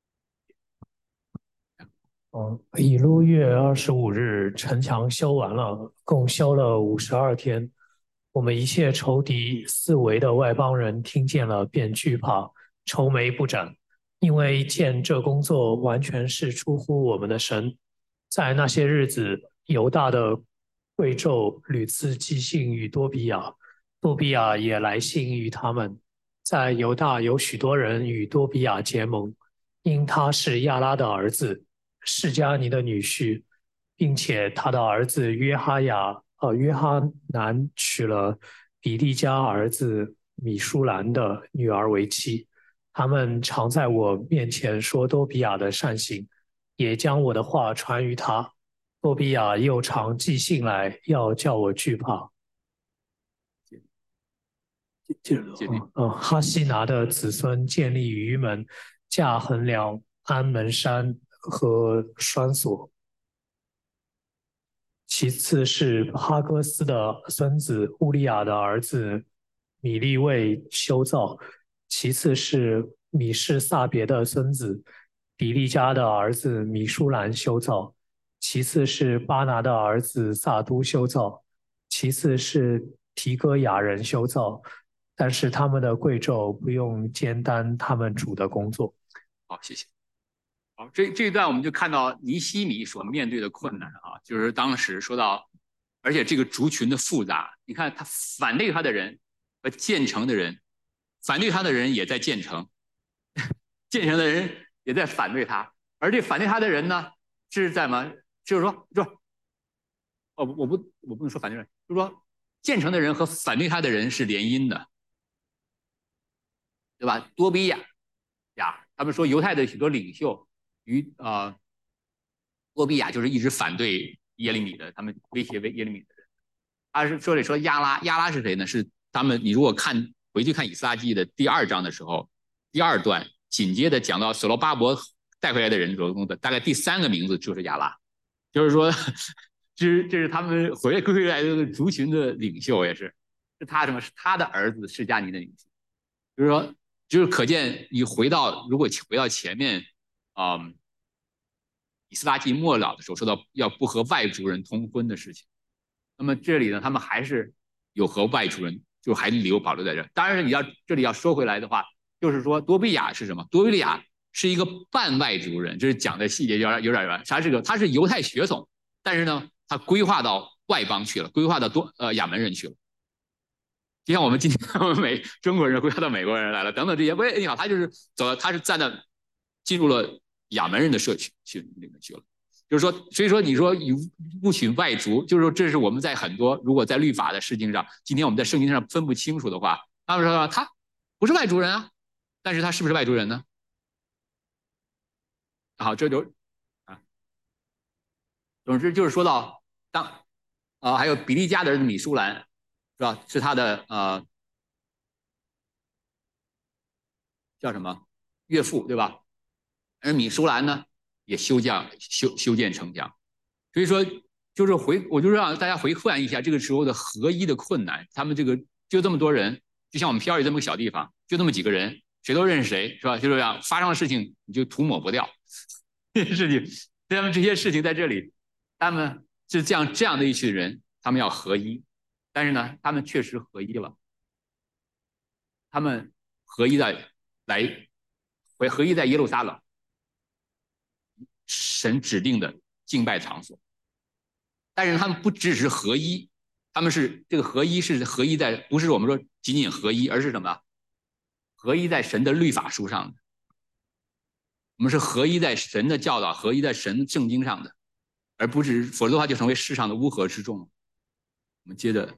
以路月25日，城墙修完了，共修了52天。我们一切仇敌四围的外邦人听见了，便惧怕，愁眉不展，因为见这工作完全是出乎我们的神。在那些日子，犹大的贵胄屡次寄信于多比亚，多比亚也来信于他们。在犹大有许多人与多比亚结盟，因他是亚拉的儿子，释迦尼的女婿，并且他的儿子约哈南娶了比利家儿子米舒兰的女儿为妻。他们常在我面前说多比亚的善行，也将我的话传于他。多比亚又常寄信来，要叫我惧怕。哈西拿的子孙建立鱼门、架衡量、安门山和栓索。其次是哈戈斯的孙子乌利亚的儿子米利卫修造。其次是米士萨别的孙子比利家的儿子米舒兰修造。其次是巴拿的儿子萨都修造。其次是提戈雅人修造。但是他们的贵胄不用兼担他们主的工作。 好，谢谢。好，这一段我们就看到尼希米所面对的困难啊，就是当时说到，而且这个族群的复杂，你看他反对他的人和建成的人，反对他的人也在建成，建成的人也在反对他，而这反对他的人呢，是在吗？就是说，我不能说反对人，就是说建成的人和反对他的人是联姻的。对吧？多比亚，他们说犹太的许多领袖多比亚就是一直反对耶利米的，他们威胁耶利米的人。他是说亚拉是谁呢？是他们，你如果回去看以斯拉记的第2章的时候，第2段紧接着讲到所罗巴伯带回来的人中的大概第3个名字就是亚拉，就是说这是他们归回来的族群的领袖，也是他是他的儿子释迦尼的女婿，就是说。就是可见，如果回到前面，以斯拉记末了的时候说到要不和外族人通婚的事情，那么这里呢，他们还是有和外族人，就还保留在这。当然，这里要说回来的话，就是说多比亚是什么？多比亚是一个半外族人，就是讲的细节有点远。他是犹太血统，但是呢，他归化到外邦去了，归化到亚门人去了。就像我们今天中国人归化到美国人来了，等等这些，你好，他是进入了亚门人的社区里面去了。就是说，所以说你说不许外族，就是说这是我们在很多如果在律法的事情上，今天我们在圣经上分不清楚的话，他们说他不是外族人啊，但是他是不是外族人呢？好，这就总之就是说到还有比利家的儿子米舒兰。是吧？是他的叫什么岳父，对吧？而米舒兰呢，也修建城墙。所以说，我就让大家回看一下这个时候的合一的困难。他们就这么多人，就像我们皮尔这么个小地方，就那么几个人，谁都认识谁，是吧？就这样发生的事情你就涂抹不掉。这些事情，他们这些事情在这里，他们是这样的一群人，他们要合一。但是呢，他们确实合一了。他们合一在耶路撒冷，神指定的敬拜场所。但是他们不只是合一，他们是这个合一是合一在，不是我们说仅仅合一，而是什么？合一在神的律法书上的。我们是合一在神的教导，合一在神圣经上的，而不是否则的话就成为世上的乌合之众。 我们接着，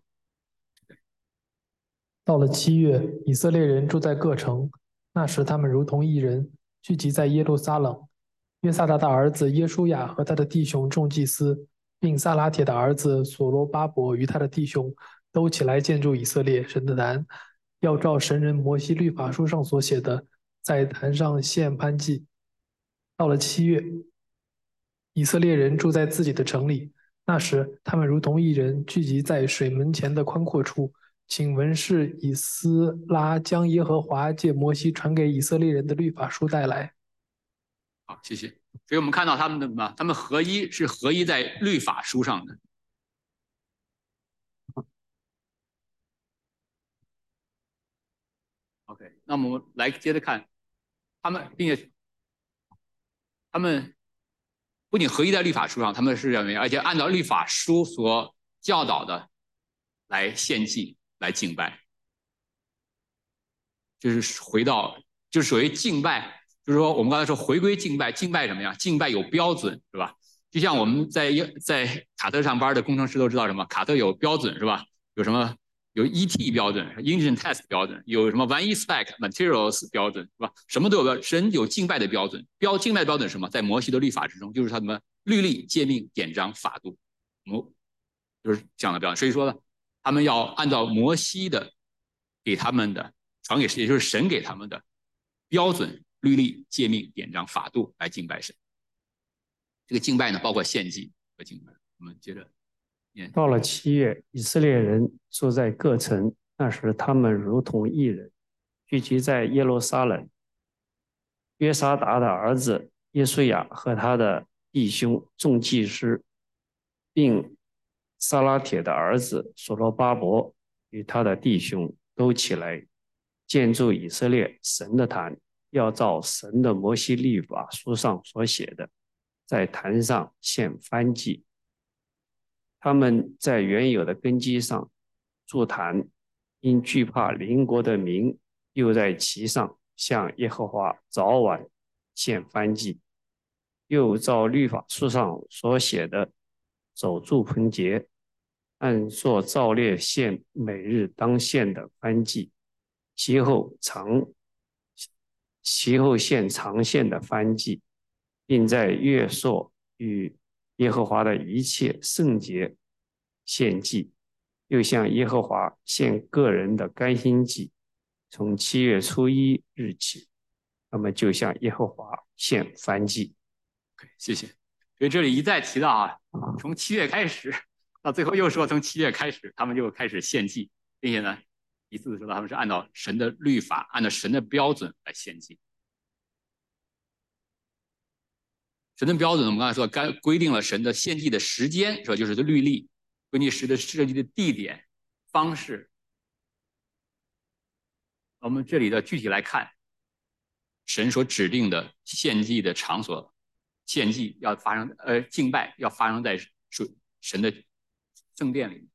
到了7月，以色列人住在各城，那时他们如同一人，聚集在耶路撒冷。约萨达的儿子耶书亚和他的弟兄众祭司，并撒拉铁的儿子所罗巴伯与他的弟兄，都起来建筑以色列神的坛，要照神人摩西律法书上所写的，在坛上献燔祭。到了7月，以色列人住在自己的城里，那时他们如同一人，聚集在水门前的宽阔处，请文士以斯拉将耶和华借摩西传给以色列人的律法书带来。 好，谢谢。所以我们看到他们的什么？他们合一是合一在律法书上的。OK， 那么我们来接着看，并且他们不仅合一在律法书上，他们是认为，而且按照律法书所教导的来献祭、来敬拜，就是回到，就是属于敬拜，就是说我们刚才说回归敬拜，敬拜什么呀？敬拜有标准，是吧？就像我们在卡特上班的工程师都知道什么？卡特有标准，是吧？有什么？有 ET 标准 ，Engine Test 标准，有什么 One Spec Materials 标准，是吧？什么都有。神有敬拜的标准，敬拜的标准是什么？在摩西的律法之中，就是他们律例、诫命、典章、法度，就是这样的标准。所以说呢，他们要按照摩西的给他们的传给也就是神给他们的标准、律例、诫命、典章、法度来敬拜神。这个敬拜呢，包括献祭和敬拜。我们接着。 到了7月，以色列人住在各城，那时他们如同一人，聚集在耶路撒冷。约沙达的儿子耶稣亚和他的弟兄众祭司，并撒拉铁的儿子所罗巴伯与他的弟兄都起来建筑以色列神的坛，要照神的摩西律法书上所写的，在坛上献燔祭。他们在原有的根基上筑坛，因惧怕邻国的民，又在其上向耶和华早晚献燔祭，又照律法书上所写的守住棚节，按做照例献每日当献的燔祭，其后献常献的燔祭，并在月朔与耶和华的一切圣节献祭，又向耶和华献个人的甘心祭。从7月初1日起，那么就向耶和华献燔祭。 谢谢。所以这里一再提到啊，从7月开始，到最后又说从7月开始，他们就开始献祭，并且呢，一次说他们是按照神的律法，按照神的标准来献祭。神的标准，我们刚才说，规定了神的献祭的时间，是吧？就是律例，规定神的设计的地点、方式。我们这里的具体来看，神所指定的献祭的场所，献祭要发生，敬拜要发生在神的圣殿里。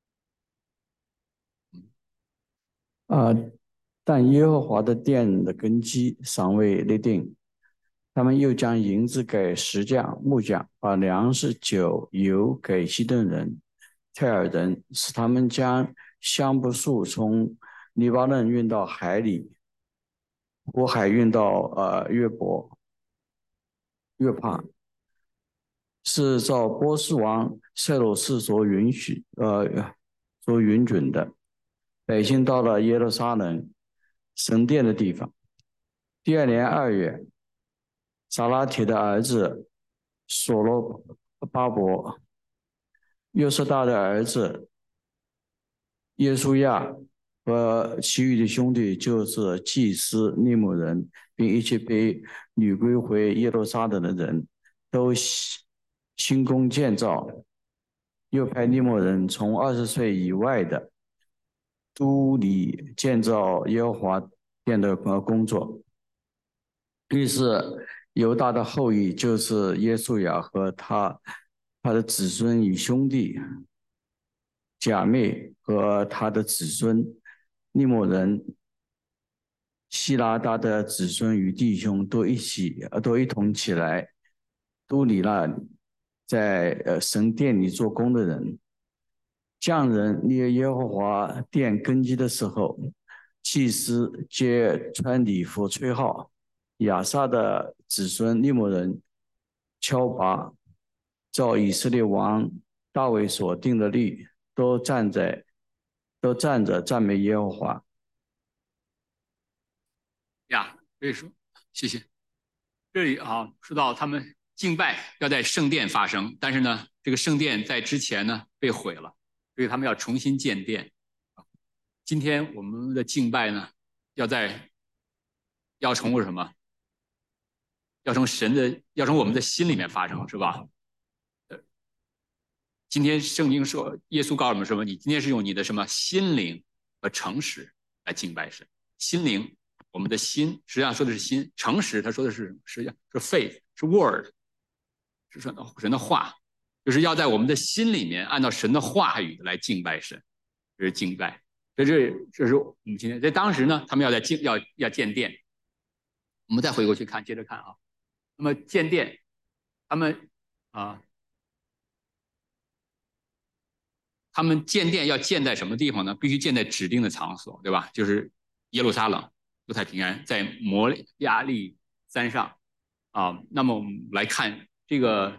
但耶和华的殿的根基尚未立定。他们又将银子给石匠、木匠，把粮食、酒、油给西顿人、泰尔人，使他们将香柏树从黎巴嫩运到海里，火海运到约帕，是照波斯王塞鲁士所允准的。百姓到了耶路撒冷神殿的地方。第2年2月，撒拉铁的儿子所罗巴伯、约瑟大的儿子耶书亚和其余的兄弟，就是祭司利姆人，并一切被掳归回耶路撒冷的人，都兴工建造，又派利姆人从20岁以外的都里建造耶和华殿的工作。于是犹大的后裔，就是耶稣亚和他的子孙与兄弟假妹和他的子孙利姆人希拉达的子孙与弟兄都一同起来，都里那在神殿里做工的人， 匠人立耶和华殿根基的时候，祭司皆穿礼服吹号，亚萨的子孙利摩人敲拔，照以色列王大卫所定的律，都站着赞美耶和华。 呀，所以说，谢谢。这里啊，说到他们敬拜要在圣殿发生，但是呢，这个圣殿在之前呢被毁了，所以他们要重新建殿。今天我们的敬拜呢，要从什么？要从我们的心里面发生，是吧？今天圣经说，耶稣告诉我们什么？你今天是用你的什么心灵和诚实来敬拜神。心灵，我们的心，实际上说的是心；诚实，他说的是实际上是 faith， 是 word， 是神的话，就是要在我们的心里面按照神的话语来敬拜神，这是敬拜。这是我们今天在当时呢，他们要建殿。我们再回过去看，接着看啊。那么建殿，他们建殿要建在什么地方呢？必须建在指定的场所，对吧？就是耶路撒冷、犹太平安，在摩亚利山上啊。那么我们来看这个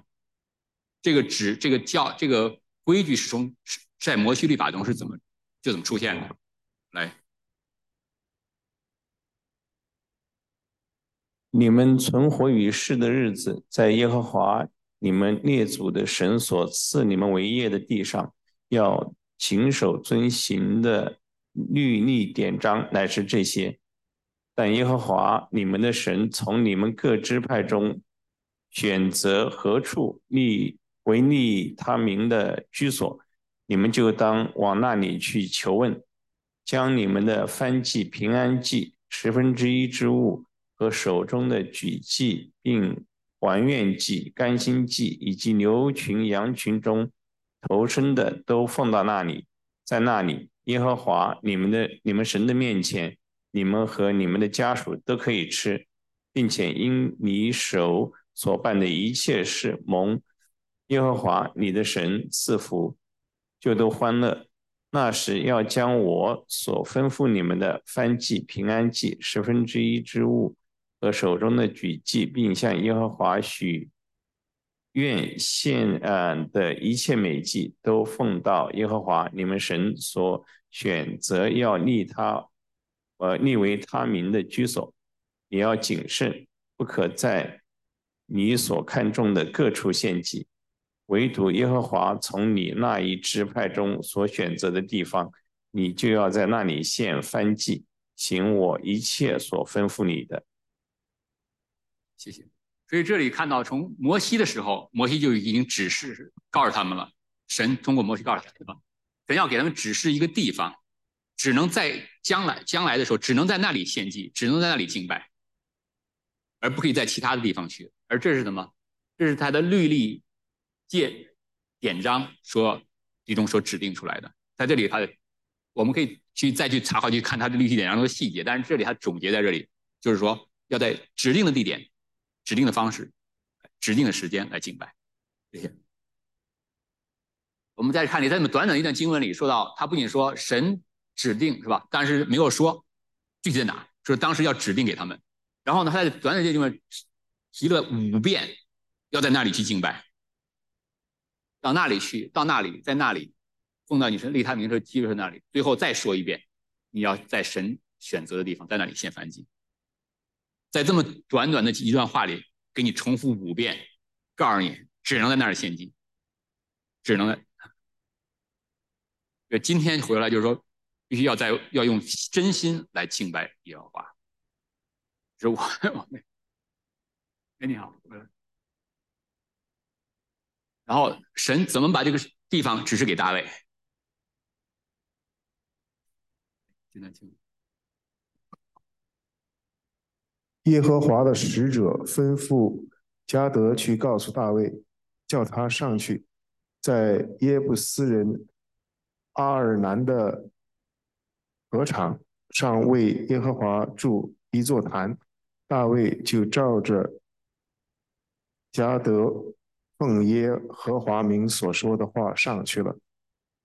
规矩是在摩西律法中是怎么出现的？来， 你们存活于世的日子，在耶和华你们列祖的神所赐你们为业的地上，要谨守遵行的律例典章，乃是这些。但耶和华你们的神从你们各支派中选择何处立他名的居所，你们就当往那里去求问，将你们的燔祭、平安祭1/10之物和手中的举祭，并还愿祭、甘心祭，以及牛群、羊群中头生的，都放到那里。在那里，耶和华你们神的面前，你们和你们的家属都可以吃，并且因你手所办的一切事蒙耶和华你的神赐福，就都欢乐。那时要将我所吩咐你们的燔祭、平安祭1/10之物和手中的举祭，并向耶和华许愿献的一切美祭，都奉到耶和华你们神所选择要立为他名的居所。你要谨慎，不可在你所看中的各处献祭，唯独耶和华从你那一支派中所选择的地方，你就要在那里献燔祭，行我一切所吩咐你的。 谢谢。所以这里看到，从摩西的时候，摩西就已经指示告诉他们了。神通过摩西告诉他们，对吧？神要给他们指示一个地方，只能在将来的时候，只能在那里献祭，只能在那里敬拜，而不可以在其他的地方去。而这是什么？这是他的律例典章其中所指定出来的。在这里我们可以再去查考去看他的律例典章中的细节，但是这里他总结在这里，就是说要在指定的地点、指定的方式、指定的时间来敬拜。谢谢。我们再看在这么短短一段经文里说到，他不仅说神指定是吧，但是没有说具体在哪，说当时要指定给他们。然后呢，他在短短这地方提了5遍，要在那里去敬拜，到那里去，到那里，在那里，奉到你神立他名的基督在那里。最后再说一遍，你要在神选择的地方，在那里献燔祭。在这么短短的一段话里，给你重复5遍，告诉你只能在那儿献祭，只能在。今天回来就是说，必须要用真心来敬拜耶和华。这是我哎，你好，然后神怎么把这个地方指示给大卫？ 耶和华的使者吩咐加得去告诉大卫，叫他上去，在耶布斯人阿尔南的禾场上为耶和华筑一座坛。大卫就照着加得奉耶和华名所说的话上去了。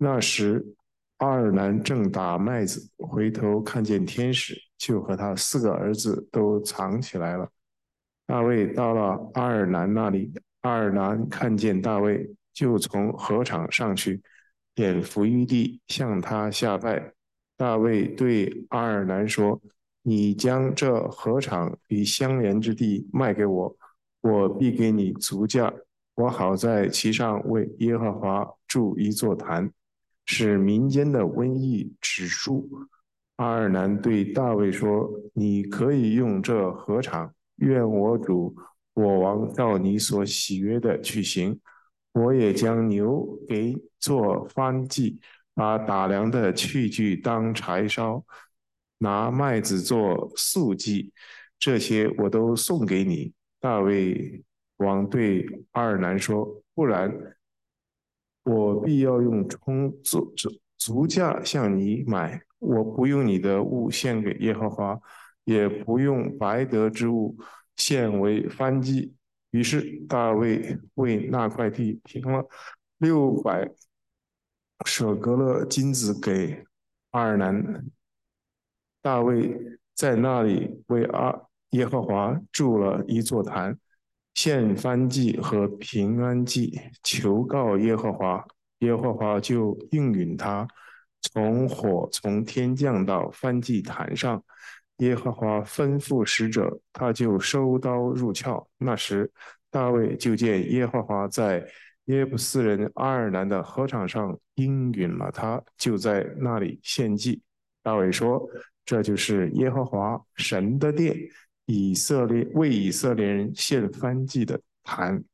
那时阿尔南正打麦子，回头看见天使，就和他4个儿子都藏起来了。大卫到了阿尔南那里，阿尔南看见大卫，就从禾场上去，脸伏于地，向他下拜。大卫对阿尔南说：“你将这禾场与相连之地卖给我，我必给你足价，我好在其上为耶和华筑一座坛，使民间的瘟疫止住。”阿尔南对大卫说：“你可以用这禾场，愿我主我王照你所喜悦的去行。我也将牛给做燔祭，把打粮的器具当柴烧，拿麦子做素祭，这些我都送给你。”大卫王对阿尔南说：“不然，我必要用足价向你买，我不用你的物献给耶和华，也不用白得之物献为燔祭。”于是大卫为那块地平了600舍革勒金子给阿尔南。大卫在那里为耶和华筑了一座坛，献燔祭和平安祭，求告耶和华，耶和华就应允他，从火从天降到燔祭坛上。耶和华吩咐使者，他就收刀入鞘。那时，大卫就见耶和华在耶布斯人阿尔南的禾场上应允了他，就在那里献祭。大卫说：“这就是耶和华神的殿，为以色列人献燔祭的坛。”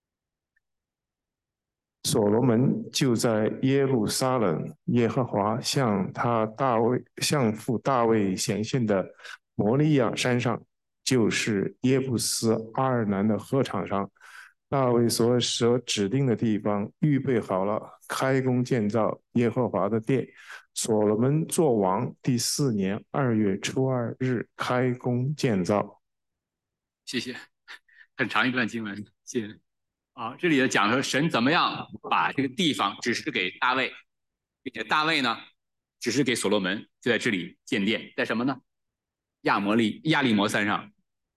所罗门就在耶路撒冷，耶和华向父大卫显现的摩利亚山上，就是耶布斯阿尔南的禾场上，大卫所指定的地方预备好了，开工建造耶和华的殿。所罗门作王第4年2月初2日开工建造。 谢谢，很长一段经文，谢谢。这里讲说神怎么样把这个地方指示给大卫，并且大卫呢指示给所罗门，就在这里建殿，在什么呢？亚利摩山上。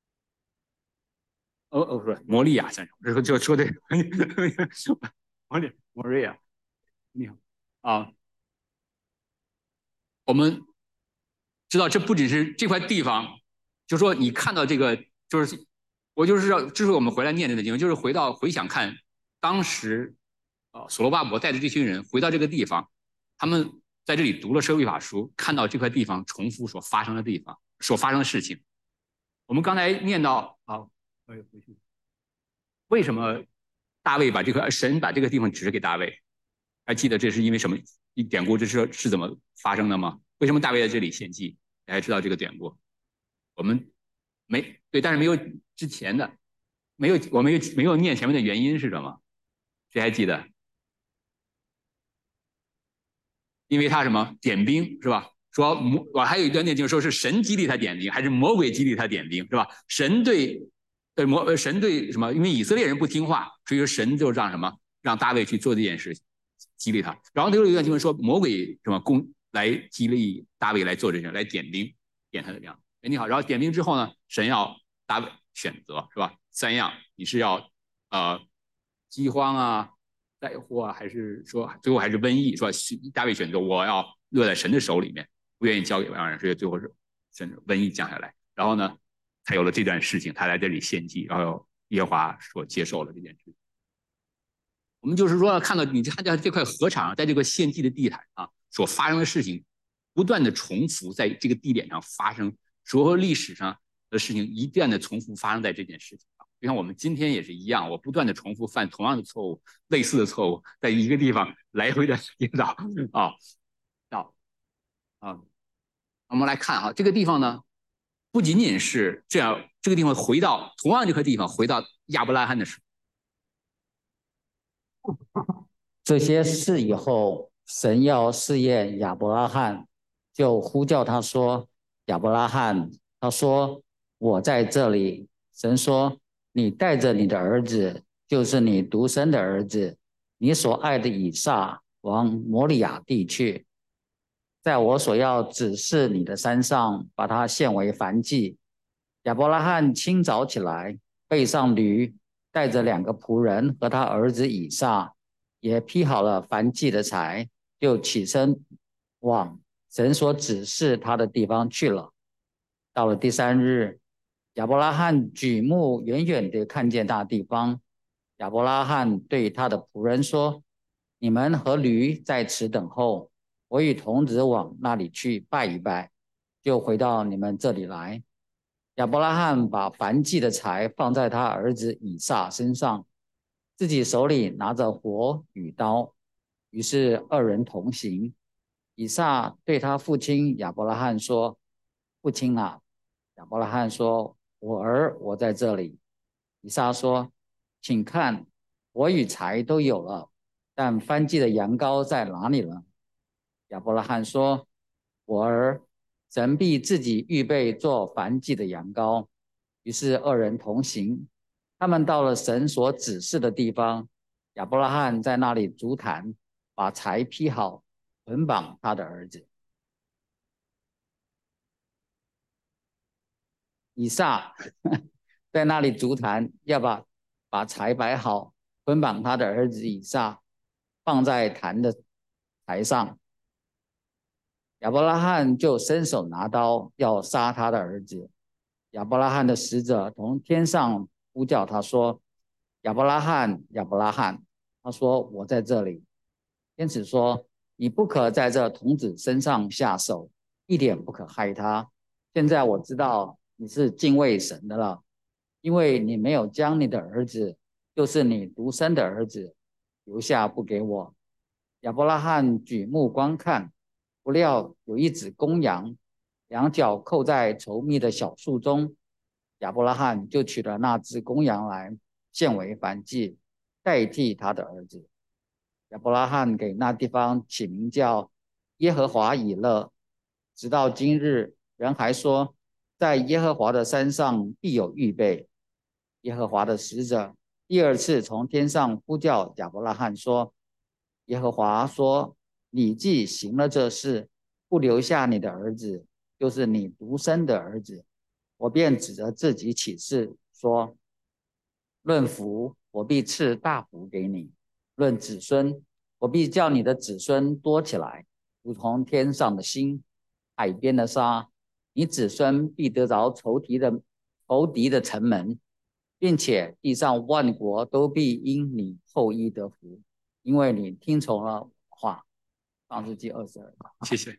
不是摩利亚山上，就说对，摩利亚，你好啊。我们知道这不仅是这块地方，就说你看到这个，就是我就是要，这是我们回来念这个经文，就是回想看当时所罗巴伯带着这群人回到这个地方，他们在这里读了社会律法书，看到这块地方重复所发生的事情。我们刚才念到为什么大卫神把这个地方指给大卫？还记得这是因为什么典故？这是怎么发生的吗？为什么大卫在这里献祭？大家知道这个典故？我们但是没有之前的，我没有念前面的原因是什么？谁还记得？因为他什么点兵是吧？说我还有一段念经说是神激励他点兵，还是魔鬼激励他点兵是吧？神对什么？因为以色列人不听话，所以说神就让大卫去做这件事，激励他。然后有一段经文说魔鬼什么来激励大卫来做这件事，来点兵，点他的兵。你好，然后点兵之后呢，神要大卫选择是吧？3样，你是要饥荒啊、灾祸啊，还是说最后还是瘟疫？说大卫选择我要落在神的手里面，不愿意交给外邦人，所以最后是瘟疫降下来。然后呢，才有了这段事情，他来这里献祭，然后耶和华所接受了这件事情。我们就是说，看到这块禾场，在这个献祭的地毯上所发生的事情，不断的重复在这个地点上发生，所有历史上的事情一段的重复发生在这件事情上。就像我们今天也是一样，我不断的重复犯同样的错误、类似的错误，在一个地方来回的颠倒我们来看这个地方呢，不仅仅是这样，这个地方回到同样这块地方回到亚伯拉罕的时候。 这些事以后，神要试验亚伯拉罕，就呼叫他说：“亚伯拉罕。”他说：“我在这里。”神说：“你带着你的儿子，就是你独生的儿子，你所爱的以撒， 往摩利亚地去，在我所要指示你的山上，把它献为燔祭。亚伯拉罕清早起来，背上驴，带着2个仆人和他儿子以撒，也劈好了燔祭的柴，就起身往神所指示他的地方去了。到了第3日，亚伯拉罕举目远远地看见那地方。亚伯拉罕对他的仆人说：“你们和驴在此等候，我与童子往那里去拜一拜，就回到你们这里来。”亚伯拉罕把燔祭的柴放在他儿子以撒身上，自己手里拿着火与刀，于是2人同行。以撒对他父亲亚伯拉罕说：“父亲啊！”亚伯拉罕说：“我儿，我在这里。”以撒说：“请看，我与柴都有了，但燔祭的羊羔在哪里了？”亚伯拉罕说：“我儿，神必自己预备做燔祭的羊羔。”于是2人同行。他们到了神所指示的地方，亚伯拉罕在那里筑坛，把柴劈好，捆绑他的儿子。以撒在那里筑坛，要把柴摆好，捆绑他的儿子以撒，放在坛的台上。亚伯拉罕就伸手拿刀要杀他的儿子。亚伯拉罕的使者从天上呼叫他说：“亚伯拉罕，亚伯拉罕！”他说：“我在这里。”天使说：“你不可在这童子身上下手，一点不可害他。现在我知道你是敬畏神的了，因为你没有将你的儿子，就是你独生的儿子，留下不给我。”亚伯拉罕举目观看，不料有一只公羊，2脚扣在稠密的小树中。亚伯拉罕就取了那只公羊来，献为燔祭，代替他的儿子。亚伯拉罕给那地方起名叫耶和华以勒，直到今日，人还说，在耶和华的山上必有预备。耶和华的使者第2次从天上呼叫亚伯拉罕说：“耶和华说，你既行了这事，不留下你的儿子，就是你独生的儿子，我便指着自己起誓说，论福，我必赐大福给你；论子孙，我必叫你的子孙多起来，如同天上的星，海边的沙。你子孙必得着仇敌的城门，并且地上万国都必因你后裔得福，因为你听从了我的话。创世纪22。 谢谢。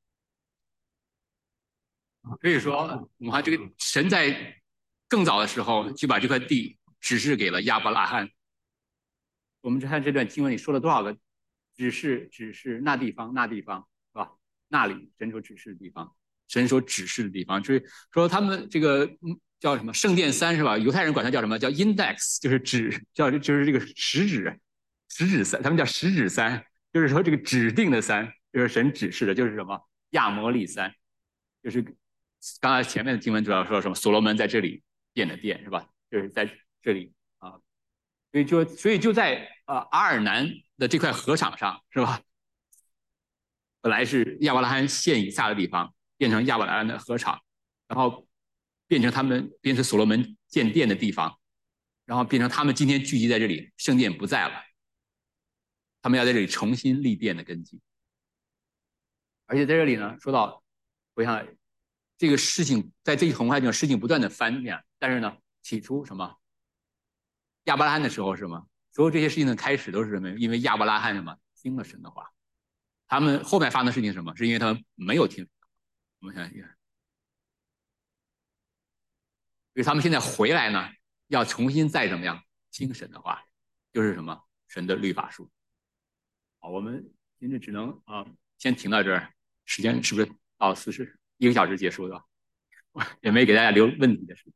所以说，我们看这个神在更早的时候就把这块地指示给了亚伯拉罕。我们看这段经文里说了多少个指示，那地方，是吧？那里神所指示的地方，神所指示的地方，就是说他们这个叫什么圣殿3是吧？犹太人管它叫什么？叫 index， 就是就是这个食指3，他们叫食指3，就是说这个指定的3，就是神指示的，就是什么亚摩利3，就是刚才前面的经文主要说什么？所罗门在这里建的殿是吧？就是在这里啊，所以就在阿尔南的这块河场上是吧？本来是亚伯拉罕献以撒的地方，变成亚伯拉罕的河场，然后变成所罗门建殿的地方，然后变成他们今天聚集在这里，圣殿不在了，他们要在这里重新立殿的根基。而且在这里呢，说到，我想这个事情在这一红海中事情不断的翻面，但是呢，起初什么亚伯拉罕的时候是什么？所有这些事情的开始都是什么？因为亚伯拉罕什么听了神的话。他们后面发生的事情是什么？是因为他们没有听。我们想一下，所以他们现在回来呢，要重新再怎么样听神的话，就是什么神的律法书。好，我们今天只能先停到这儿，时间是不是到1个小时结束的？也没给大家留问题的时间。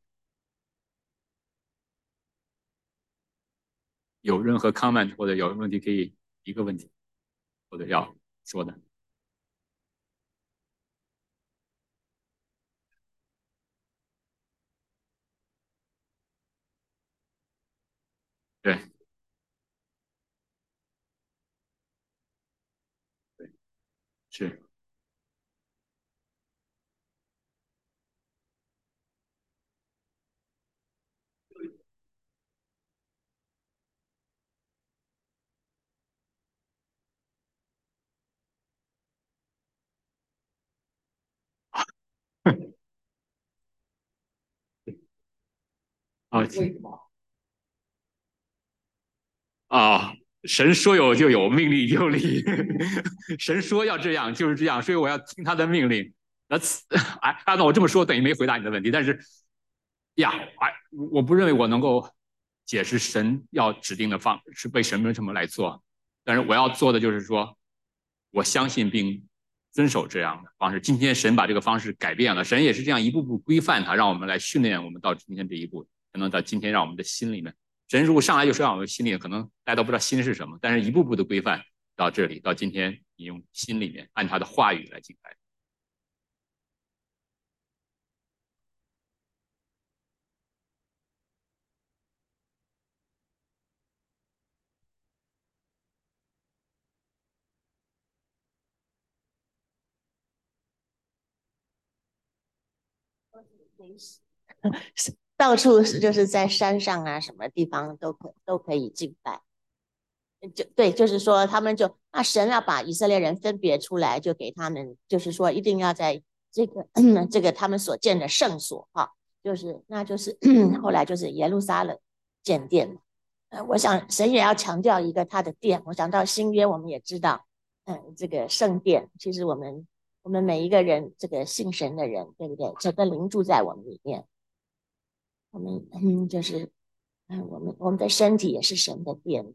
有任何 comment 或者有问题可以一个问题或者要说的。对。 是。啊，神说有就有，命令就立。神说要这样就是这样，所以我要听他的命令。那我这么说等于没回答你的问题，但是呀，我不认为我能够解释神要指定的是被神为什么来做，但是我要做的就是说，我相信并遵守这样的方式。今天神把这个方式改变了，神也是这样一步步规范它，让我们来训练我们到今天这一步，才能到今天让我们的心里面。神如果上来就说让我们心里，可能大家都不知道心是什么，但是一步步的规范到这里，到今天你用心里面按他的话语来敬拜。 到处就是在山上啊，什么地方都可以敬拜。对，就是说他们就神要把以色列人分别出来，就给他们，就是说一定要在这个他们所建的圣所哈，就是后来就是耶路撒冷建殿。我想神也要强调一个他的殿。我想到新约我们也知道，这个圣殿，其实我们每一个人，这个信神的人，对不对？整个灵住在我们里面，我们就是我们的身体也是神的殿。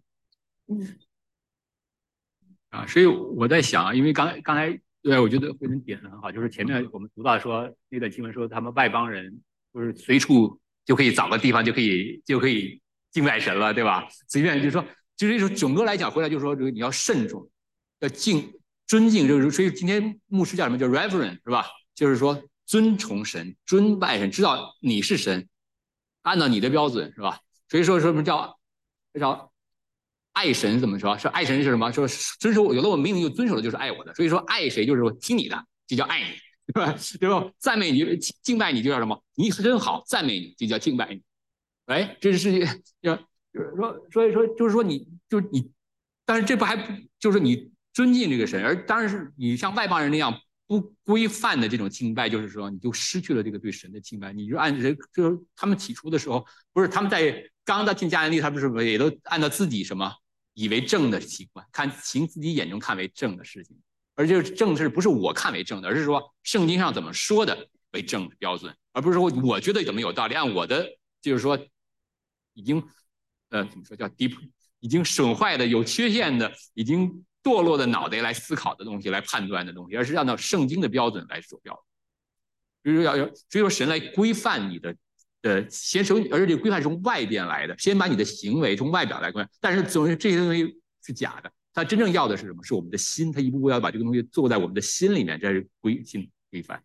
所以我在想，因为刚才对，我觉得慧仁点的很好，就是前面我们读到说那段经文说他们外邦人就是随处就可以找个地方就可以敬拜神了，对吧？随便就是说，就是整个来讲回来就是说你要慎重，要尊敬，就是所以今天牧师叫什么叫 reverend 是吧？就是说尊崇神、尊拜神，知道你是神，按照你的标准是吧？所以说什么叫爱神怎么说？说爱神是什么？说遵守有了我命令就遵守的就是爱我的。所以说爱谁就是说听你的，就叫爱你，对吧？对吧？赞美你、敬拜你就叫什么？你真好，赞美你就叫敬拜你。哎，这是要就是说，所以说就是说你，但是这不还就是你尊敬这个神，而当然是你像外邦人那样不规范的这种敬拜，就是说你就失去了这个对神的敬拜。你就按人就是他们起初的时候，不是他们在刚到进迦南地，他不是也都按照自己什么以为正的习惯，行自己眼中看为正的事情，而这个正是不是我看为正的，而是说圣经上怎么说的为正的标准，而不是说我觉得怎么有道理，按我的就是说已经怎么说叫 deep 已经损坏的、有缺陷的、已经堕落的脑袋来思考的东西、来判断的东西，而是按照圣经的标准来做标准。比如所以说神来规范你的。先首，而且规范是从外边来的，先把你的行为从外表来规范，但是总是这些东西是假的，他真正要的是什么？是我们的心，他一步步要把这个东西做在我们的心里面，这是规范。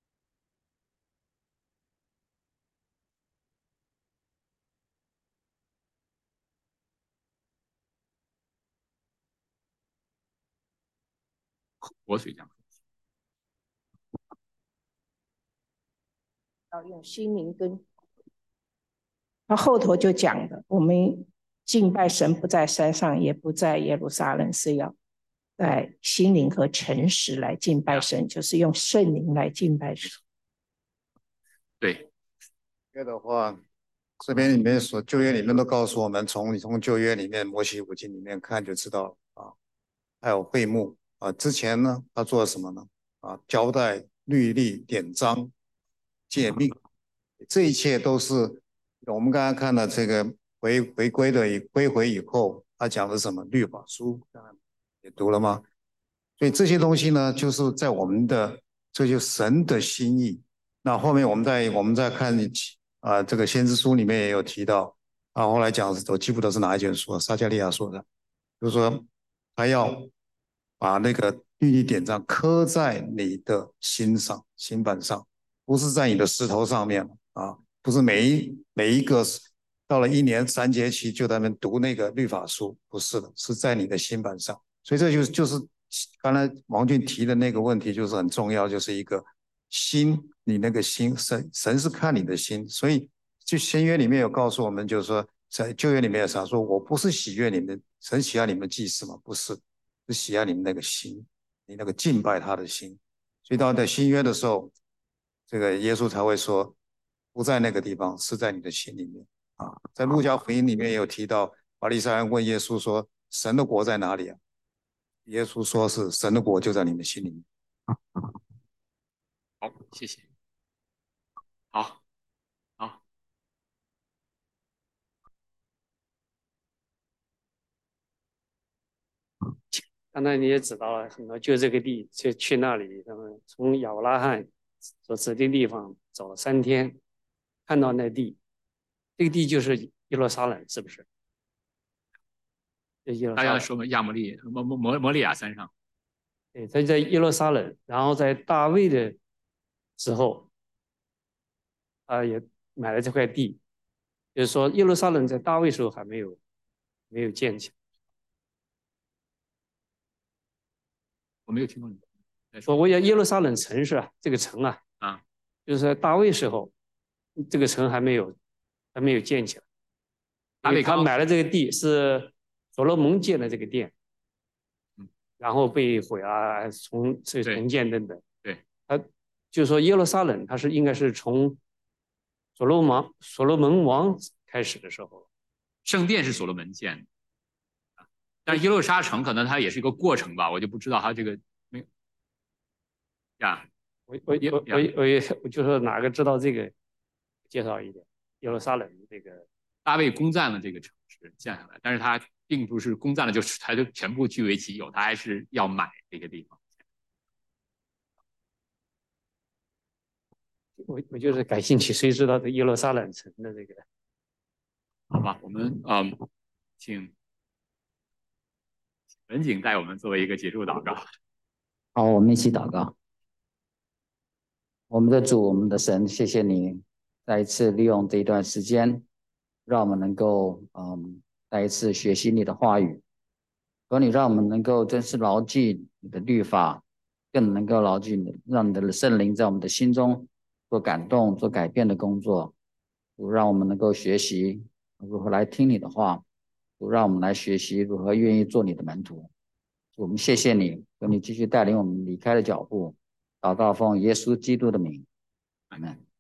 活水这样。 要用心灵跟。他后头就讲的，我们敬拜神不在山上，也不在耶路撒冷，是要在心灵和诚实来敬拜神，就是用圣灵来敬拜神。 对， 这的话，这边里面旧约里面都告诉我们，从旧约里面摩西五经里面看就知道啊，还有会幕啊，之前呢他做了什么呢？啊，交代律例、典章、诫命，这一切都是。我们刚刚看了这个归回以后，他讲的什么律法书，也读了吗？所以这些东西呢，就是在我们的这就是神的心意。那后面我们再看这个先知书里面也有提到啊，后来讲我记不得是哪一卷书，撒迦利亚说的，就是说他要把那个律例典章刻在你的心板上，不是在你的石头上面啊。不是每一个到了1年3节期就在那边读那个律法书，不是的，是在你的心板上。所以这就是刚才王俊提的那个问题就是很重要，就是一个心，你那个心，神是看你的心，所以就新约里面有告诉我们，就是说在旧约里面有常说，我不是喜悦你们，神喜爱你们祭祀嘛，不是，是喜爱你们那个心，你那个敬拜他的心。所以到在新约的时候，这个耶稣才会说，不在那个地方，是在你的心里面啊。在路加福音里面也有提到，法利赛人问耶稣说，神的国在哪里啊？耶稣说是神的国就在你们心里面。 好，谢谢。好，好。 刚才你也知道了很多，就这个地，就去那里，他们从亚伯拉罕所指定地方走了3天，看到那地，这个地就是耶路撒冷，是不是？ 大家说亚摩利亚山上。 对，他在耶路撒冷，然后在大卫的时候，也买了这块地，就是说耶路撒冷在大卫时候还没有建起来。 我没有听过你说我耶路撒冷城市啊，这个城啊，就是在大卫时候，这个城还没有建起来。因为他买了这个地是所罗门建的这个殿，然后被毁了，重建等等。 对， 他就是说耶路撒冷，它是应该是从所罗门王开始的时候， 圣殿是所罗门建的。但耶路撒城可能它也是一个过程吧，我就不知道它这个没有呀。 我就说哪个知道这个，介绍一点耶路撒冷这个大卫攻占了这个城市建下来，但是他并不是攻占了他就全部据为己有，他还是要买这个地方。 我就是感兴趣，谁知道这耶路撒冷城的这个？ 好吧，我们请文景带我们作为一个结束祷告。 好，我们一起祷告。我们的主，我们的神，谢谢你再一次利用这一段时间，让我们能够再一次学习你的话语，求你让我们能够真是牢记你的律法，更能够牢记让你的圣灵在我们的心中做感动、做改变的工作，让我们能够学习如何来听你的话，让我们来学习如何愿意做你的门徒。我们谢谢你，求你继续带领我们离开的脚步，祷告奉耶稣基督的名，阿们。